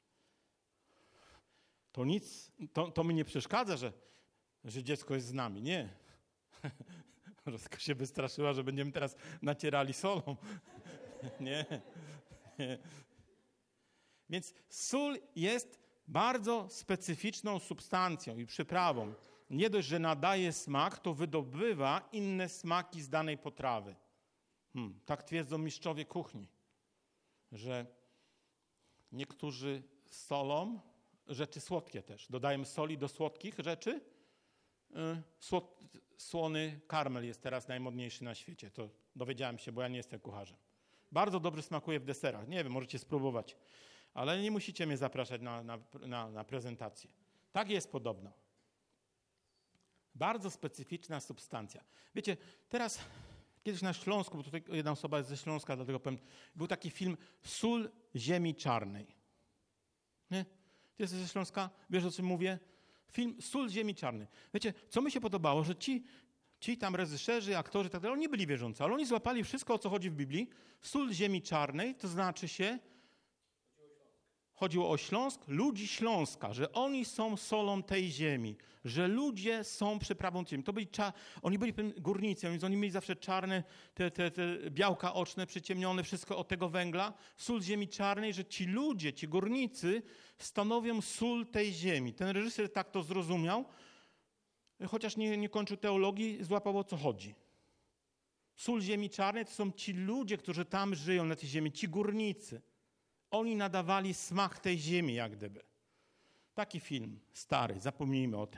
[SPEAKER 1] To nic, to, to mi nie przeszkadza, że, że dziecko jest z nami. Nie. Roska się wystraszyła, że będziemy teraz nacierali solą. Nie. Nie. Więc sól jest bardzo specyficzną substancją i przyprawą. Nie dość, że nadaje smak, to wydobywa inne smaki z danej potrawy. Hmm, tak twierdzą mistrzowie kuchni, że niektórzy solą rzeczy słodkie też. Dodają soli do słodkich rzeczy. Słod, słony karmel jest teraz najmodniejszy na świecie. To dowiedziałem się, bo ja nie jestem kucharzem. Bardzo dobrze smakuje w deserach. Nie wiem, możecie spróbować. Ale nie musicie mnie zapraszać na, na, na, na prezentację. Tak jest podobno. Bardzo specyficzna substancja. Wiecie, teraz kiedyś na Śląsku, bo tutaj jedna osoba jest ze Śląska, dlatego powiem, był taki film Sól ziemi czarnej. Nie? Ty jesteś ze Śląska? Wiesz, o czym mówię? Film Sól ziemi czarnej. Wiecie, co mi się podobało, że ci, ci tam reżyserzy, aktorzy, tak dalej, oni byli wierzący, ale oni złapali wszystko, o co chodzi w Biblii. Sól ziemi czarnej, to znaczy się, chodziło o Śląsk, ludzi Śląska, że oni są solą tej ziemi, że ludzie są przyprawą ziemi. To byli cza- oni byli górnicy, więc oni mieli zawsze czarne, te, te, te białka oczne, przyciemnione, wszystko od tego węgla. Sól ziemi czarnej, że ci ludzie, ci górnicy stanowią sól tej ziemi. Ten reżyser tak to zrozumiał, chociaż nie, nie kończył teologii, złapał, o co chodzi. Sól ziemi czarnej to są ci ludzie, którzy tam żyją na tej ziemi, ci górnicy. Oni nadawali smak tej ziemi, jak gdyby. Taki film, stary, zapomnijmy o tym.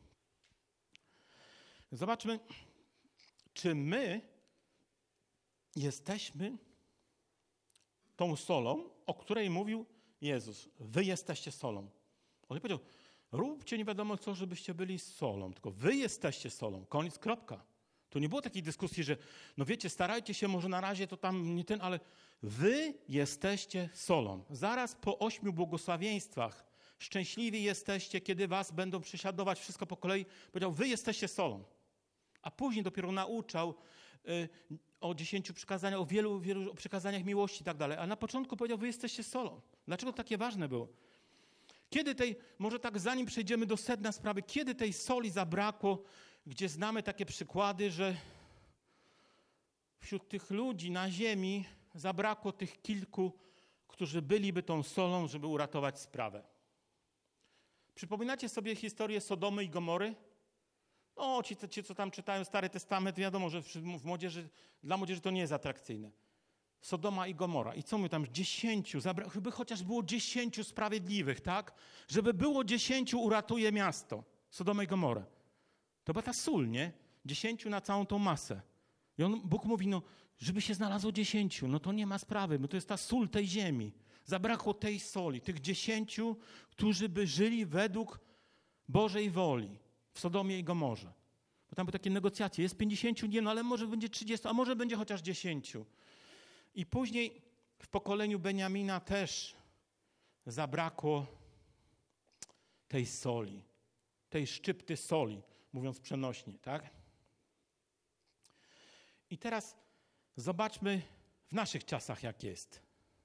[SPEAKER 1] Zobaczmy, czy my jesteśmy tą solą, o której mówił Jezus. Wy jesteście solą. On nie powiedział, róbcie nie wiadomo co, żebyście byli solą, tylko wy jesteście solą. Koniec, kropka. Tu nie było takiej dyskusji, że no wiecie, starajcie się, może na razie to tam nie ten, ale wy jesteście solą. Zaraz po ośmiu błogosławieństwach szczęśliwi jesteście, kiedy was będą prześladować, wszystko po kolei. Powiedział, wy jesteście solą. A później dopiero nauczał y, o dziesięciu przykazaniach, o wielu, wielu przykazaniach miłości i tak dalej. A na początku powiedział, wy jesteście solą. Dlaczego takie ważne było? Kiedy tej, może tak zanim przejdziemy do sedna sprawy, kiedy tej soli zabrakło, gdzie znamy takie przykłady, że wśród tych ludzi na ziemi zabrakło tych kilku, którzy byliby tą solą, żeby uratować sprawę. Przypominacie sobie historię Sodomy i Gomory? O, ci, ci, co tam czytają Stary Testament, wiadomo, że w młodzieży, dla młodzieży to nie jest atrakcyjne. Sodoma i Gomora. I co my tam? Dziesięciu, zabra- żeby chociaż było dziesięciu sprawiedliwych, tak? Żeby było dziesięciu, uratuje miasto. Sodomę i Gomorę. To była ta sól, nie? Dziesięciu na całą tą masę. I on, Bóg mówi, no, żeby się znalazło dziesięciu, no to nie ma sprawy, bo to jest ta sól tej ziemi. Zabrakło tej soli, tych dziesięciu, którzy by żyli według Bożej woli w Sodomie i Gomorze. Bo tam były takie negocjacje, jest pięćdziesięciu, nie, no ale może będzie trzydziestu, a może będzie chociaż dziesięciu. I później w pokoleniu Beniamina też zabrakło tej soli, tej szczypty soli, mówiąc przenośnie, tak? I teraz zobaczmy w naszych czasach, jak jest.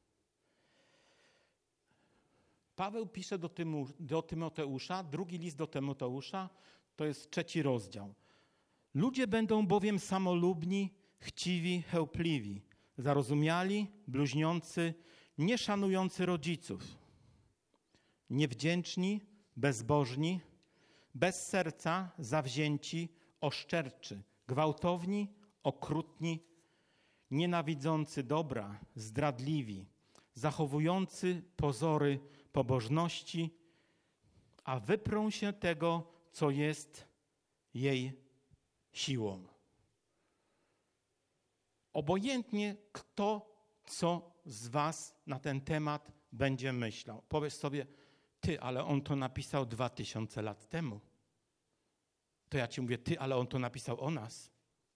[SPEAKER 1] Paweł pisze do, Tymu, do Tymoteusza, drugi list do Tymoteusza, to jest trzeci rozdział. Ludzie będą bowiem samolubni, chciwi, chełpliwi, zarozumiali, bluźniący, nieszanujący rodziców, niewdzięczni, bezbożni, bez serca, zawzięci, oszczerczy, gwałtowni, okrutni, nienawidzący dobra, zdradliwi, zachowujący pozory pobożności, a wyprą się tego, co jest jej siłą. Obojętnie kto, co z was na ten temat będzie myślał. Powiesz sobie, ty, ale on to napisał dwa tysiące lat temu. To ja ci mówię, ty, ale on to napisał o nas.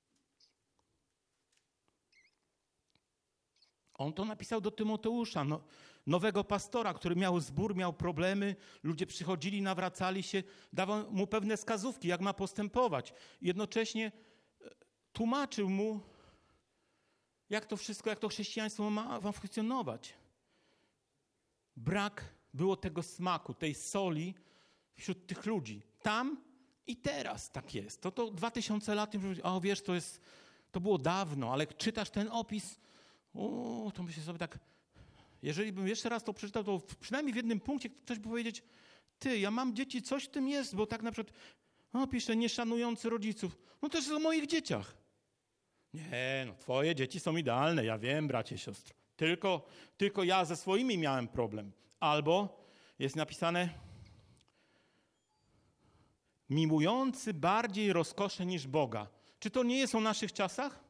[SPEAKER 1] On to napisał do Tymoteusza, no, nowego pastora, który miał zbór, miał problemy, ludzie przychodzili, nawracali się, dawał mu pewne wskazówki, jak ma postępować. Jednocześnie tłumaczył mu, jak to wszystko, jak to chrześcijaństwo ma, ma funkcjonować. Brak było tego smaku, tej soli wśród tych ludzi. Tam i teraz tak jest. To, to dwa tysiące lat, o wiesz, to, jest, to było dawno, ale jak czytasz ten opis, o, to myślę sobie tak, jeżeli bym jeszcze raz to przeczytał, to przynajmniej w jednym punkcie ktoś by powiedzieć, ty, ja mam dzieci, coś w tym jest, bo tak na przykład, o, pisze, nieszanujący rodziców. No to jest o moich dzieciach. Nie, no twoje dzieci są idealne, ja wiem, bracie, siostro. Tylko, tylko ja ze swoimi miałem problem. Albo jest napisane, miłujący bardziej rozkosze niż Boga. Czy to nie jest o naszych czasach?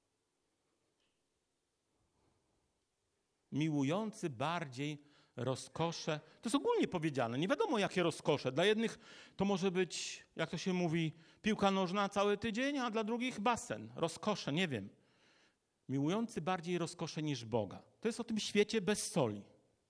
[SPEAKER 1] Miłujący bardziej rozkosze. To jest ogólnie powiedziane. Nie wiadomo, jakie rozkosze. Dla jednych to może być, jak to się mówi, piłka nożna cały tydzień, a dla drugich basen. Rozkosze, nie wiem. Miłujący bardziej rozkosze niż Boga. To jest o tym świecie bez soli.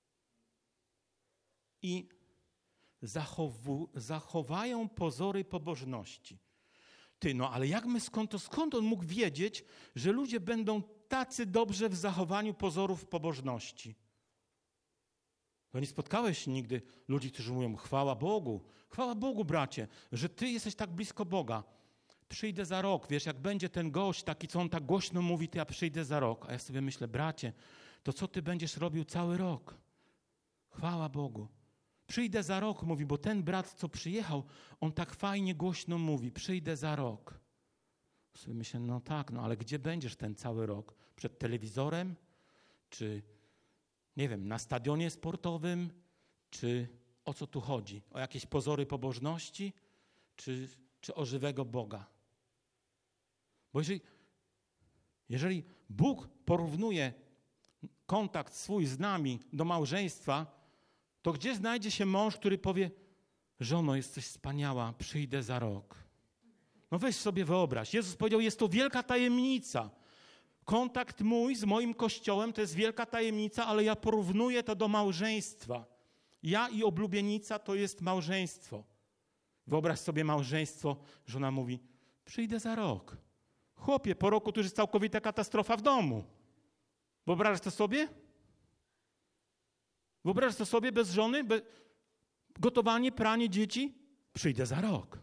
[SPEAKER 1] I zachowu, zachowają pozory pobożności. Ty, no ale jak my skąd to, skąd on mógł wiedzieć, że ludzie będą tacy dobrze w zachowaniu pozorów pobożności? No nie spotkałeś nigdy ludzi, którzy mówią, chwała Bogu, chwała Bogu, bracie, że ty jesteś tak blisko Boga. Przyjdę za rok, wiesz, jak będzie ten gość taki, co on tak głośno mówi, to ja przyjdę za rok. A ja sobie myślę, bracie, to co ty będziesz robił cały rok? Chwała Bogu. Przyjdę za rok, mówi, bo ten brat, co przyjechał, on tak fajnie głośno mówi, przyjdę za rok. Sobie myślę, no tak, no ale gdzie będziesz ten cały rok? Przed telewizorem? Czy, nie wiem, na stadionie sportowym? Czy o co tu chodzi? O jakieś pozory pobożności? Czy, czy o żywego Boga? Bo jeżeli, jeżeli Bóg porównuje kontakt swój z nami do małżeństwa, to gdzie znajdzie się mąż, który powie: żono, jesteś wspaniała, przyjdę za rok. No weź sobie wyobraź. Jezus powiedział, jest to wielka tajemnica. Kontakt mój z moim Kościołem to jest wielka tajemnica, ale ja porównuję to do małżeństwa. Ja i oblubienica to jest małżeństwo. Wyobraź sobie małżeństwo, żona mówi: przyjdę za rok. Chłopie, po roku to już jest całkowita katastrofa w domu. Wyobrażasz to sobie? Wyobrażasz to sobie bez żony? Bez... Gotowanie, pranie dzieci? Przyjdę za rok.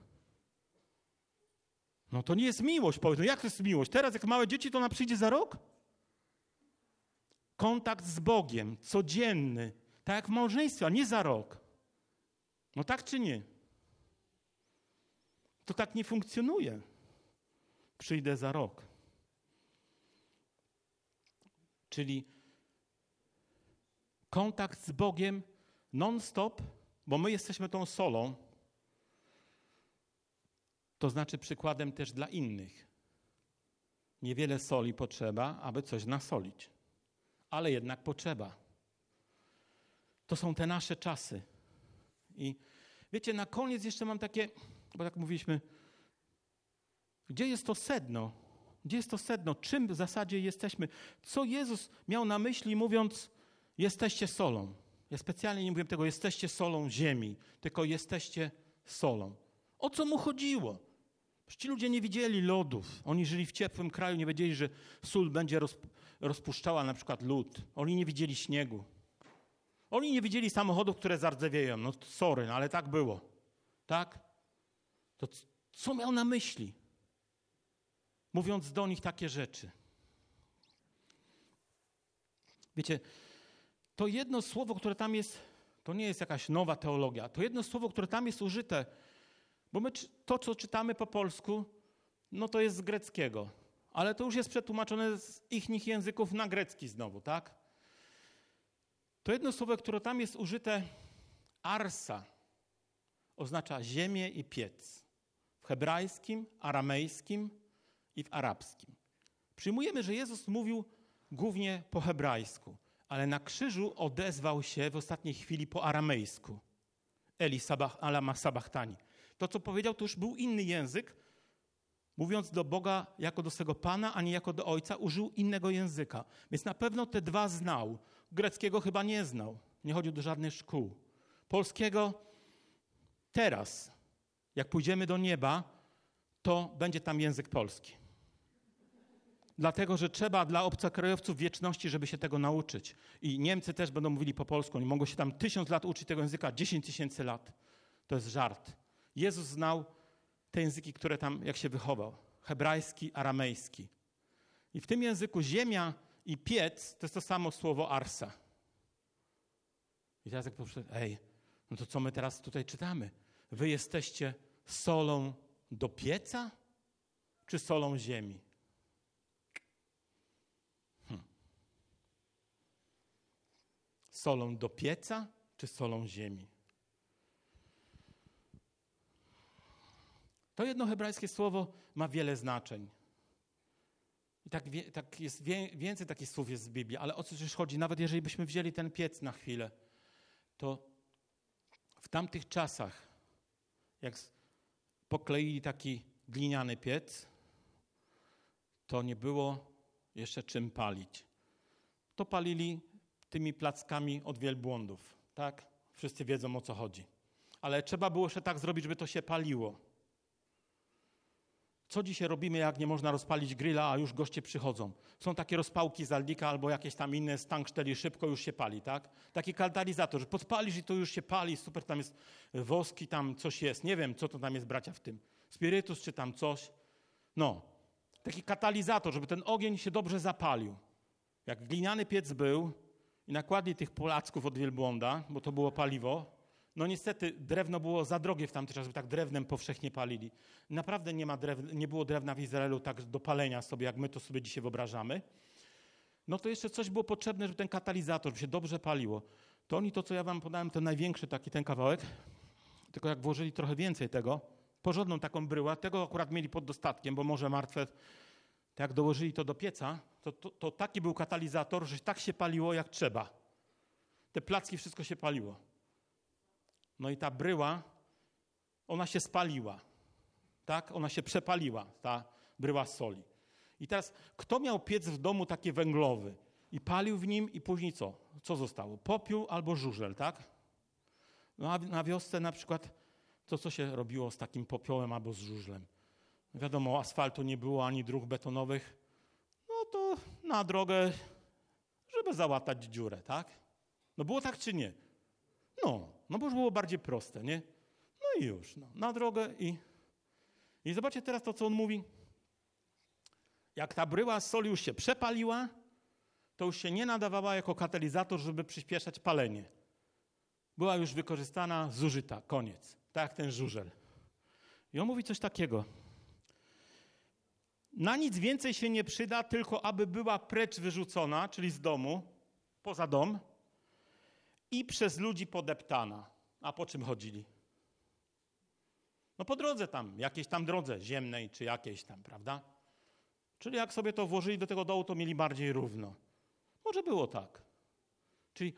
[SPEAKER 1] No to nie jest miłość. Powiedz, no jak to jest miłość? Teraz jak małe dzieci, to ona przyjdzie za rok? Kontakt z Bogiem, codzienny, tak jak w małżeństwie, a nie za rok. No tak czy nie? To tak nie funkcjonuje. Przyjdę za rok. Czyli kontakt z Bogiem non-stop, bo my jesteśmy tą solą, to znaczy przykładem też dla innych. Niewiele soli potrzeba, aby coś nasolić, ale jednak potrzeba. To są te nasze czasy. I wiecie, na koniec jeszcze mam takie, bo tak mówiliśmy, gdzie jest to sedno? Gdzie jest to sedno? Czym w zasadzie jesteśmy? Co Jezus miał na myśli, mówiąc: jesteście solą? Ja specjalnie nie mówiłem tego, jesteście solą ziemi, tylko jesteście solą. O co mu chodziło? Przecież ci ludzie nie widzieli lodów. Oni żyli w ciepłym kraju, nie wiedzieli, że sól będzie rozpuszczała na przykład lód. Oni nie widzieli śniegu. Oni nie widzieli samochodów, które zardzewieją. No sorry, no, ale tak było. Tak? To co miał na myśli, mówiąc do nich takie rzeczy? Wiecie, to jedno słowo, które tam jest, to nie jest jakaś nowa teologia. To jedno słowo, które tam jest użyte, bo my to, co czytamy po polsku, no to jest z greckiego. Ale to już jest przetłumaczone z ich języków na grecki znowu, tak? To jedno słowo, które tam jest użyte, arsa, oznacza ziemię i piec. W hebrajskim, aramejskim i w arabskim. Przyjmujemy, że Jezus mówił głównie po hebrajsku, ale na krzyżu odezwał się w ostatniej chwili po aramejsku. Eli sabach, alama sabachtani. To, co powiedział, to już był inny język. Mówiąc do Boga jako do swego Pana, a nie jako do Ojca, użył innego języka. Więc na pewno te dwa znał. Greckiego chyba nie znał. Nie chodził do żadnych szkół. Polskiego teraz, jak pójdziemy do nieba, to będzie tam język polski. Dlatego, że trzeba dla obcokrajowców wieczności, żeby się tego nauczyć. I Niemcy też będą mówili po polsku. Oni mogą się tam tysiąc lat uczyć tego języka, dziesięć tysięcy lat. To jest żart. Jezus znał te języki, które tam, jak się wychował. Hebrajski, aramejski. I w tym języku ziemia i piec to jest to samo słowo arsa. I teraz jak poproszę, ej, no to co my teraz tutaj czytamy? Wy jesteście solą do pieca, czy solą ziemi? Hmm. Solą do pieca, czy solą ziemi? To jedno hebrajskie słowo ma wiele znaczeń. I tak, wie, tak jest wie, więcej takich słów jest w Biblii, ale o co też chodzi? Nawet jeżeli byśmy wzięli ten piec na chwilę, to w tamtych czasach, jak pokleili taki gliniany piec, to nie było jeszcze czym palić. To palili tymi plackami od wielbłądów, tak? Wszyscy wiedzą, o co chodzi. Ale trzeba było jeszcze tak zrobić, żeby to się paliło. Co dzisiaj robimy, jak nie można rozpalić grilla, a już goście przychodzą? Są takie rozpałki z Aldika albo jakieś tam inne z tanksteli, szybko już się pali, tak? Taki katalizator, że podpalisz i to już się pali, super, tam jest woski, tam coś jest. Nie wiem, co to tam jest, bracia, w tym. Spirytus czy tam coś. No, taki katalizator, żeby ten ogień się dobrze zapalił. Jak gliniany piec był i nakładli tych placków od wielbłąda, bo to było paliwo, no niestety drewno było za drogie w tamtym czasie, żeby tak drewnem powszechnie palili. Naprawdę nie, ma drew- nie było drewna w Izraelu tak do palenia sobie, jak my to sobie dzisiaj wyobrażamy. No to jeszcze coś było potrzebne, żeby ten katalizator, żeby się dobrze paliło. To oni to, co ja wam podałem, to największy taki ten kawałek, tylko jak włożyli trochę więcej tego, porządną taką bryłę, tego akurat mieli pod dostatkiem, bo Morze Martwe to jak dołożyli to do pieca, to, to, to taki był katalizator, że tak się paliło jak trzeba. Te placki, wszystko się paliło. No i ta bryła, ona się spaliła. Tak? Ona się przepaliła, ta bryła z soli. I teraz, kto miał piec w domu taki węglowy i palił w nim i później co? Co zostało? Popiół albo żużel, tak? No a na wiosce na przykład to, co się robiło z takim popiołem albo z żużlem. Wiadomo, asfaltu nie było ani dróg betonowych. No to na drogę, żeby załatać dziurę, tak? No było tak czy nie? No, no bo już było bardziej proste, nie? No i już, no, na drogę i... I zobaczcie teraz to, co on mówi. Jak ta bryła z soli już się przepaliła, to już się nie nadawała jako katalizator, żeby przyspieszać palenie. Była już wykorzystana, zużyta, koniec. Tak jak ten żużel. I on mówi coś takiego. Na nic więcej się nie przyda, tylko aby była precz wyrzucona, czyli z domu, poza dom, i przez ludzi podeptana. A po czym chodzili? No po drodze tam, jakiejś tam drodze ziemnej, czy jakiejś tam, prawda? Czyli jak sobie to włożyli do tego dołu, to mieli bardziej równo. Może było tak. Czyli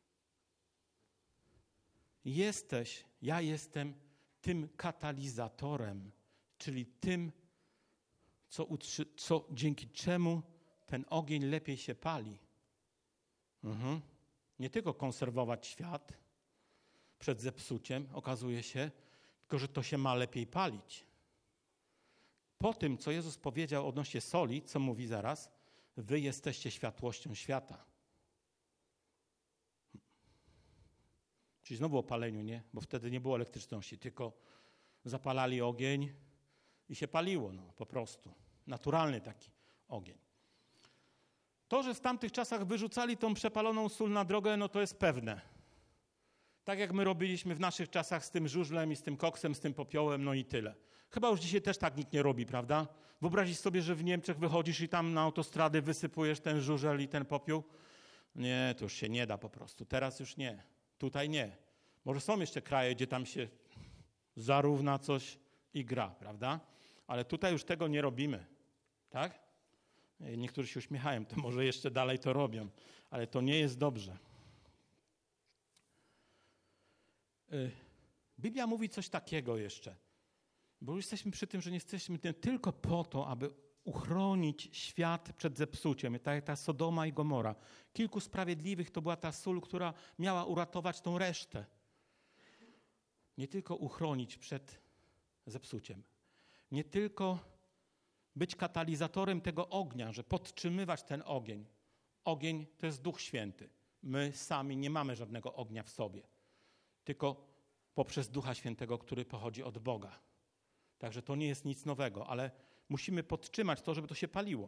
[SPEAKER 1] jesteś, ja jestem tym katalizatorem, czyli tym, co, utrzy, co dzięki czemu ten ogień lepiej się pali. Mhm. Nie tylko konserwować świat przed zepsuciem, okazuje się, tylko że to się ma lepiej palić. Po tym, co Jezus powiedział odnośnie soli, co mówi zaraz, wy jesteście światłością świata. Czyli znowu o paleniu, nie? Bo wtedy nie było elektryczności, tylko zapalali ogień i się paliło, no po prostu. Naturalny taki ogień. To, że w tamtych czasach wyrzucali tą przepaloną sól na drogę, no to jest pewne. Tak jak my robiliśmy w naszych czasach z tym żużlem i z tym koksem, z tym popiołem, no i tyle. Chyba już dzisiaj też tak nikt nie robi, prawda? Wyobrazisz sobie, że w Niemczech wychodzisz i tam na autostrady wysypujesz ten żużel i ten popiół? Nie, to już się nie da po prostu. Teraz już nie. Tutaj nie. Może są jeszcze kraje, gdzie tam się zarówna coś i gra, prawda? Ale tutaj już tego nie robimy. Tak? Niektórzy się uśmiechają, to może jeszcze dalej to robią. Ale to nie jest dobrze. Biblia mówi coś takiego jeszcze. Bo już jesteśmy przy tym, że nie jesteśmy tylko po to, aby uchronić świat przed zepsuciem. Tak jak ta Sodoma i Gomora. Kilku sprawiedliwych to była ta sól, która miała uratować tą resztę. Nie tylko uchronić przed zepsuciem. Nie tylko być katalizatorem tego ognia, że podtrzymywać ten ogień. Ogień to jest Duch Święty. My sami nie mamy żadnego ognia w sobie. Tylko poprzez Ducha Świętego, który pochodzi od Boga. Także to nie jest nic nowego, ale musimy podtrzymać to, żeby to się paliło.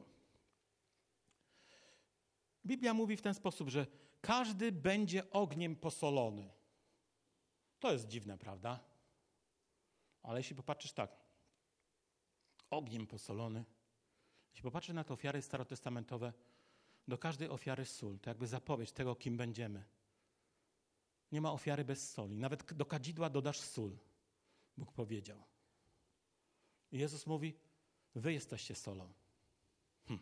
[SPEAKER 1] Biblia mówi w ten sposób, że każdy będzie ogniem posolony. To jest dziwne, prawda? Ale jeśli popatrzysz tak, ogniem posolony, jeśli popatrzysz na te ofiary starotestamentowe, do każdej ofiary sól, to jakby zapowiedź tego, kim będziemy. Nie ma ofiary bez soli. Nawet do kadzidła dodasz sól. Bóg powiedział. I Jezus mówi, wy jesteście solą. Hm.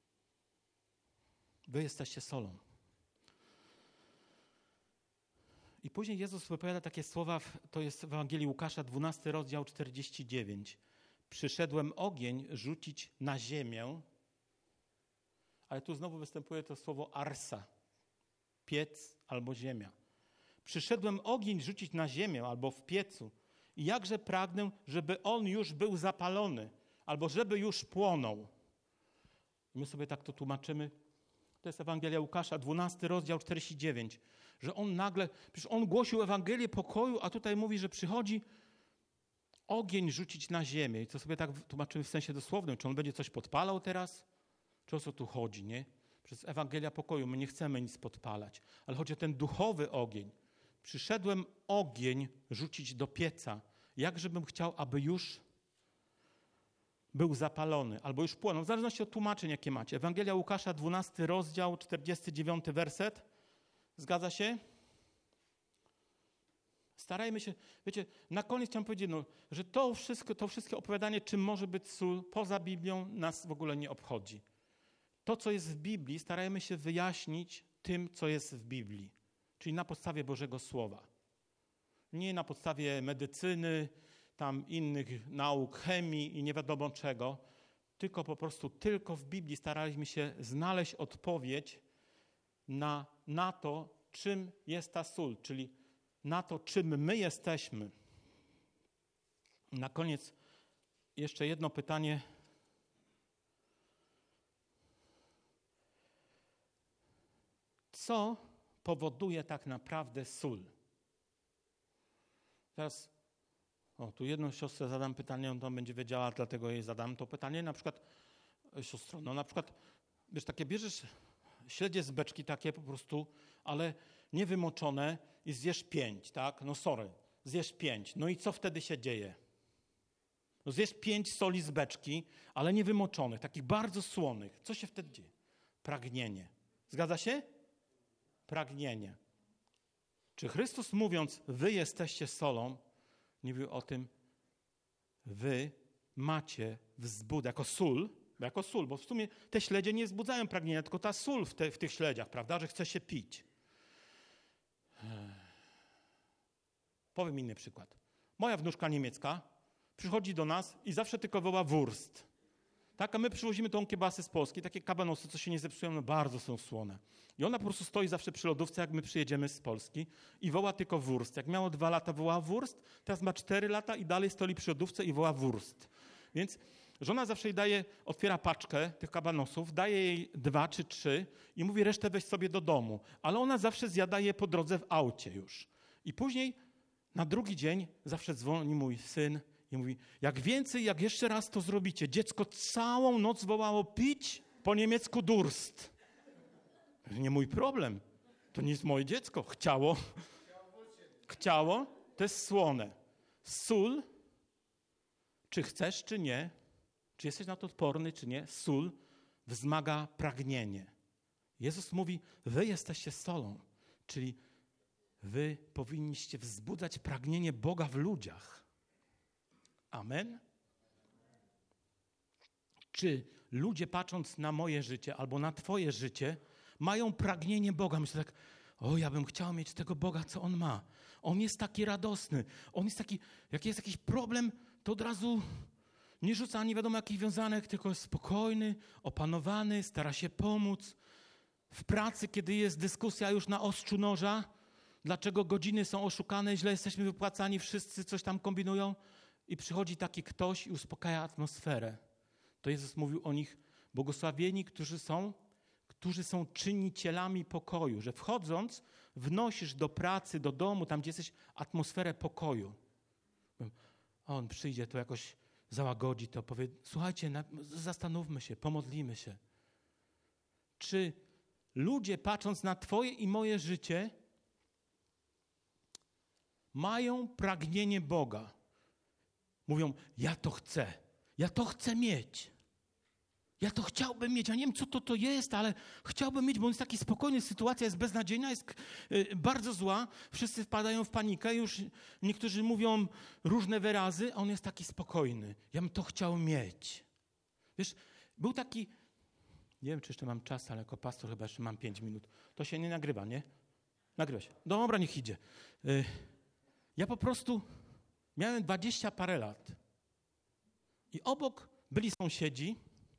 [SPEAKER 1] Wy jesteście solą. I później Jezus wypowiada takie słowa, to jest w Ewangelii Łukasza, dwunasty rozdział, czterdziesty dziewiąty. Przyszedłem ogień rzucić na ziemię, ale tu znowu występuje to słowo arsa, piec albo ziemia. Przyszedłem ogień rzucić na ziemię albo w piecu i jakże pragnę, żeby on już był zapalony albo żeby już płonął. I my sobie tak to tłumaczymy. To jest Ewangelia Łukasza, dwunasty rozdział, czterdziesty dziewiąty. Że on nagle, przecież on głosił Ewangelię pokoju, a tutaj mówi, że przychodzi ogień rzucić na ziemię. I to sobie tak tłumaczymy w sensie dosłownym. Czy on będzie coś podpalał teraz? Czy o co tu chodzi, nie? Przez Ewangelia pokoju my nie chcemy nic podpalać. Ale chodzi o ten duchowy ogień. Przyszedłem ogień rzucić do pieca. Jakżebym chciał, aby już był zapalony, albo już płonął. W zależności od tłumaczeń, jakie macie. Ewangelia Łukasza, dwunasty rozdział, czterdziesty dziewiąty werset. Zgadza się? Starajmy się, wiecie, na koniec chciałem powiedzieć, no, że to wszystko, to wszystkie opowiadanie, czym może być sól, poza Biblią, nas w ogóle nie obchodzi. To, co jest w Biblii, starajmy się wyjaśnić tym, co jest w Biblii, czyli na podstawie Bożego Słowa. Nie na podstawie medycyny, tam innych nauk, chemii i nie wiadomo czego, tylko po prostu tylko w Biblii staraliśmy się znaleźć odpowiedź na, na to, czym jest ta sól, czyli na to, czym my jesteśmy. Na koniec jeszcze jedno pytanie. Co powoduje tak naprawdę sól? Teraz, o, tu jedną siostrze zadam pytanie, on to będzie wiedziała, dlatego jej zadam to pytanie. Na przykład, siostro, no na przykład, wiesz, takie bierzesz śledzie z beczki takie po prostu, ale niewymoczone i zjesz pięć, tak? No sorry, zjesz pięć. No i co wtedy się dzieje? No zjesz pięć soli z beczki, ale niewymoczonych, takich bardzo słonych. Co się wtedy dzieje? Pragnienie. Zgadza się? Pragnienie. Czy Chrystus mówiąc, wy jesteście solą, nie mówił o tym, wy macie wzbudę, jako sól, jako sól, bo w sumie te śledzie nie wzbudzają pragnienia, tylko ta sól w, te, w tych śledziach, prawda, że chce się pić. Powiem inny przykład. Moja wnuczka niemiecka przychodzi do nas i zawsze tylko woła wurst. Tak, a my przywozimy tą kiełbasę z Polski, takie kabanosy, co się nie zepsują, no bardzo są słone. I ona po prostu stoi zawsze przy lodówce, jak my przyjedziemy z Polski i woła tylko wurst. Jak miało dwa lata, woła wurst, teraz ma cztery lata i dalej stoi przy lodówce i woła wurst. Więc żona zawsze jej daje, otwiera paczkę tych kabanosów, daje jej dwa czy trzy i mówi, resztę weź sobie do domu. Ale ona zawsze zjada je po drodze w aucie już. I później na drugi dzień zawsze dzwoni mój syn i mówi, jak więcej, jak jeszcze raz to zrobicie. Dziecko całą noc wołało pić, po niemiecku Durst. Nie mój problem. To nie jest moje dziecko. Chciało. Chciało. To jest słone. Sól, czy chcesz, czy nie, czy jesteś na to odporny, czy nie, sól wzmaga pragnienie. Jezus mówi, wy jesteście solą, czyli wy powinniście wzbudzać pragnienie Boga w ludziach. Amen? Czy ludzie patrząc na moje życie albo na twoje życie mają pragnienie Boga? Myślę tak, o ja bym chciał mieć tego Boga, co On ma. On jest taki radosny. On jest taki, jak jest jakiś problem, to od razu nie rzuca nie wiadomo jakich wiązanek, tylko jest spokojny, opanowany, stara się pomóc. W pracy, kiedy jest dyskusja już na ostrzu noża, dlaczego godziny są oszukane, źle jesteśmy wypłacani, wszyscy coś tam kombinują i przychodzi taki ktoś i uspokaja atmosferę. To Jezus mówił o nich, błogosławieni, którzy są, którzy są czynicielami pokoju, że wchodząc wnosisz do pracy, do domu, tam gdzie jesteś, atmosferę pokoju. On przyjdzie, to jakoś załagodzi to, powie, słuchajcie, na, zastanówmy się, pomodlimy się. Czy ludzie patrząc na twoje i moje życie mają pragnienie Boga? Mówią, ja to chcę, ja to chcę mieć. Ja to chciałbym mieć, ja nie wiem, co to to jest, ale chciałbym mieć, bo on jest taki spokojny, sytuacja jest beznadziejna, jest y, bardzo zła, wszyscy wpadają w panikę, już niektórzy mówią różne wyrazy, a on jest taki spokojny. Ja bym to chciał mieć. Wiesz, był taki, nie wiem, czy jeszcze mam czas, ale jako pastor chyba jeszcze mam pięć minut. To się nie nagrywa, nie? Nagrywa się. Dobra, niech idzie. Y, ja po prostu miałem dwadzieścia parę lat i obok byli sąsiedzi.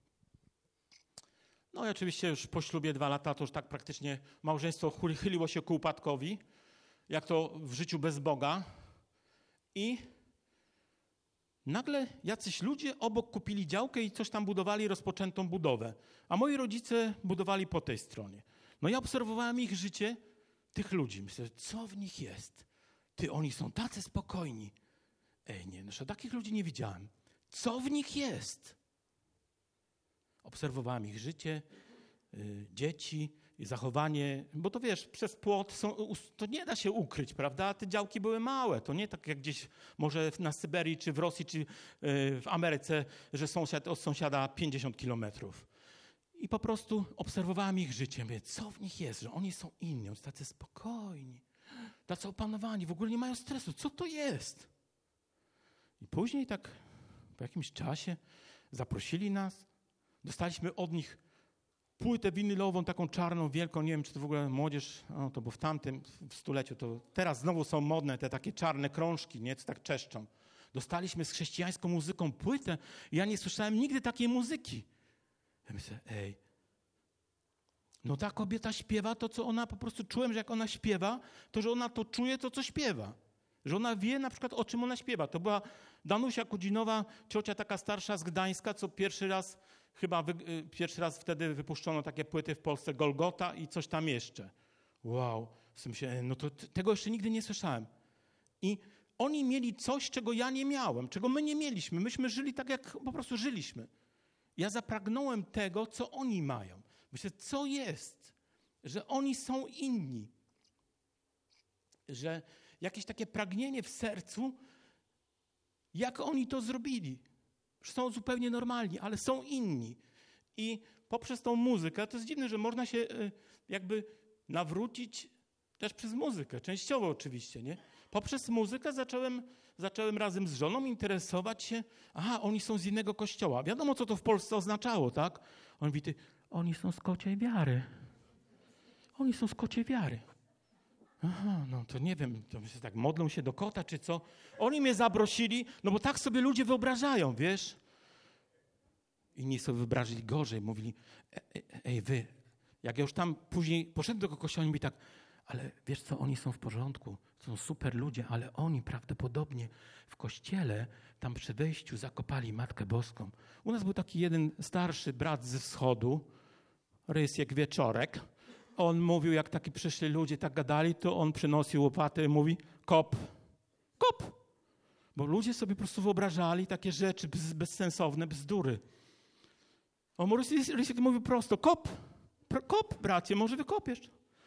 [SPEAKER 1] No i oczywiście już po ślubie dwa lata to już tak praktycznie małżeństwo chyliło się ku upadkowi, jak to w życiu bez Boga. I nagle jacyś ludzie obok kupili działkę i coś tam budowali, rozpoczętą budowę. A moi rodzice budowali po tej stronie. No ja obserwowałem ich życie, tych ludzi. Myślę, co w nich jest? Ty, oni są tacy spokojni. Ej, nie, no, takich ludzi nie widziałem. Co w nich jest? Obserwowałem ich życie, y, dzieci, i zachowanie, bo to wiesz, przez płot są, to nie da się ukryć, prawda? Te działki były małe, to nie tak jak gdzieś może na Syberii, czy w Rosji, czy y, w Ameryce, że sąsiad od sąsiada pięćdziesiąt kilometrów. I po prostu obserwowałem ich życie, mówię, co w nich jest, że oni są inni, oni są tacy spokojni, tacy opanowani, w ogóle nie mają stresu. Co to jest? I później tak po jakimś czasie zaprosili nas, dostaliśmy od nich płytę winylową, taką czarną, wielką, nie wiem, czy to w ogóle młodzież, no to bo w tamtym w stuleciu, to teraz znowu są modne te takie czarne krążki, nie, co tak czeszczą. Dostaliśmy z chrześcijańską muzyką płytę i ja nie słyszałem nigdy takiej muzyki. Ja myślę, ej, no ta kobieta śpiewa to, co ona, po prostu czułem, że jak ona śpiewa, to, że ona to czuje, to, co śpiewa. Że ona wie na przykład, o czym ona śpiewa. To była Danusia Kudzinowa, ciocia taka starsza z Gdańska, co pierwszy raz, chyba wy, pierwszy raz wtedy wypuszczono takie płyty w Polsce, Golgota i coś tam jeszcze. Wow, myślę, no to tego jeszcze nigdy nie słyszałem. I oni mieli coś, czego ja nie miałem, czego my nie mieliśmy. Myśmy żyli tak, jak po prostu żyliśmy. Ja zapragnąłem tego, co oni mają. Myślę, co jest, że oni są inni. Że jakieś takie pragnienie w sercu, jak oni to zrobili. Że są zupełnie normalni, ale są inni. I poprzez tą muzykę, to jest dziwne, że można się jakby nawrócić też przez muzykę, częściowo oczywiście, nie? Poprzez muzykę zacząłem, zacząłem razem z żoną interesować się, aha, oni są z innego kościoła. Wiadomo, co to w Polsce oznaczało, tak? On mówi, ty, oni są z kociej wiary. Oni są z kociej wiary. Aha, no to nie wiem, to się tak modlą się do kota, czy co? Oni mnie zaprosili, no bo tak sobie ludzie wyobrażają, wiesz? Inni sobie wyobrażali gorzej, mówili, ej, ej wy, jak ja już tam później poszedłem do tego kościoła, oni mówi tak, ale wiesz co, oni są w porządku, są super ludzie, ale oni prawdopodobnie w kościele, tam przy wejściu zakopali Matkę Boską. U nas był taki jeden starszy brat ze wschodu, rys jak wieczorek. On mówił, jak taki przyszli ludzie tak gadali, to on przynosił łopatę i mówi, kop, kop. Bo ludzie sobie po prostu wyobrażali takie rzeczy bez, bezsensowne, bzdury. On rysik mówił prosto, kop, kop, bracie, może wykopiesz.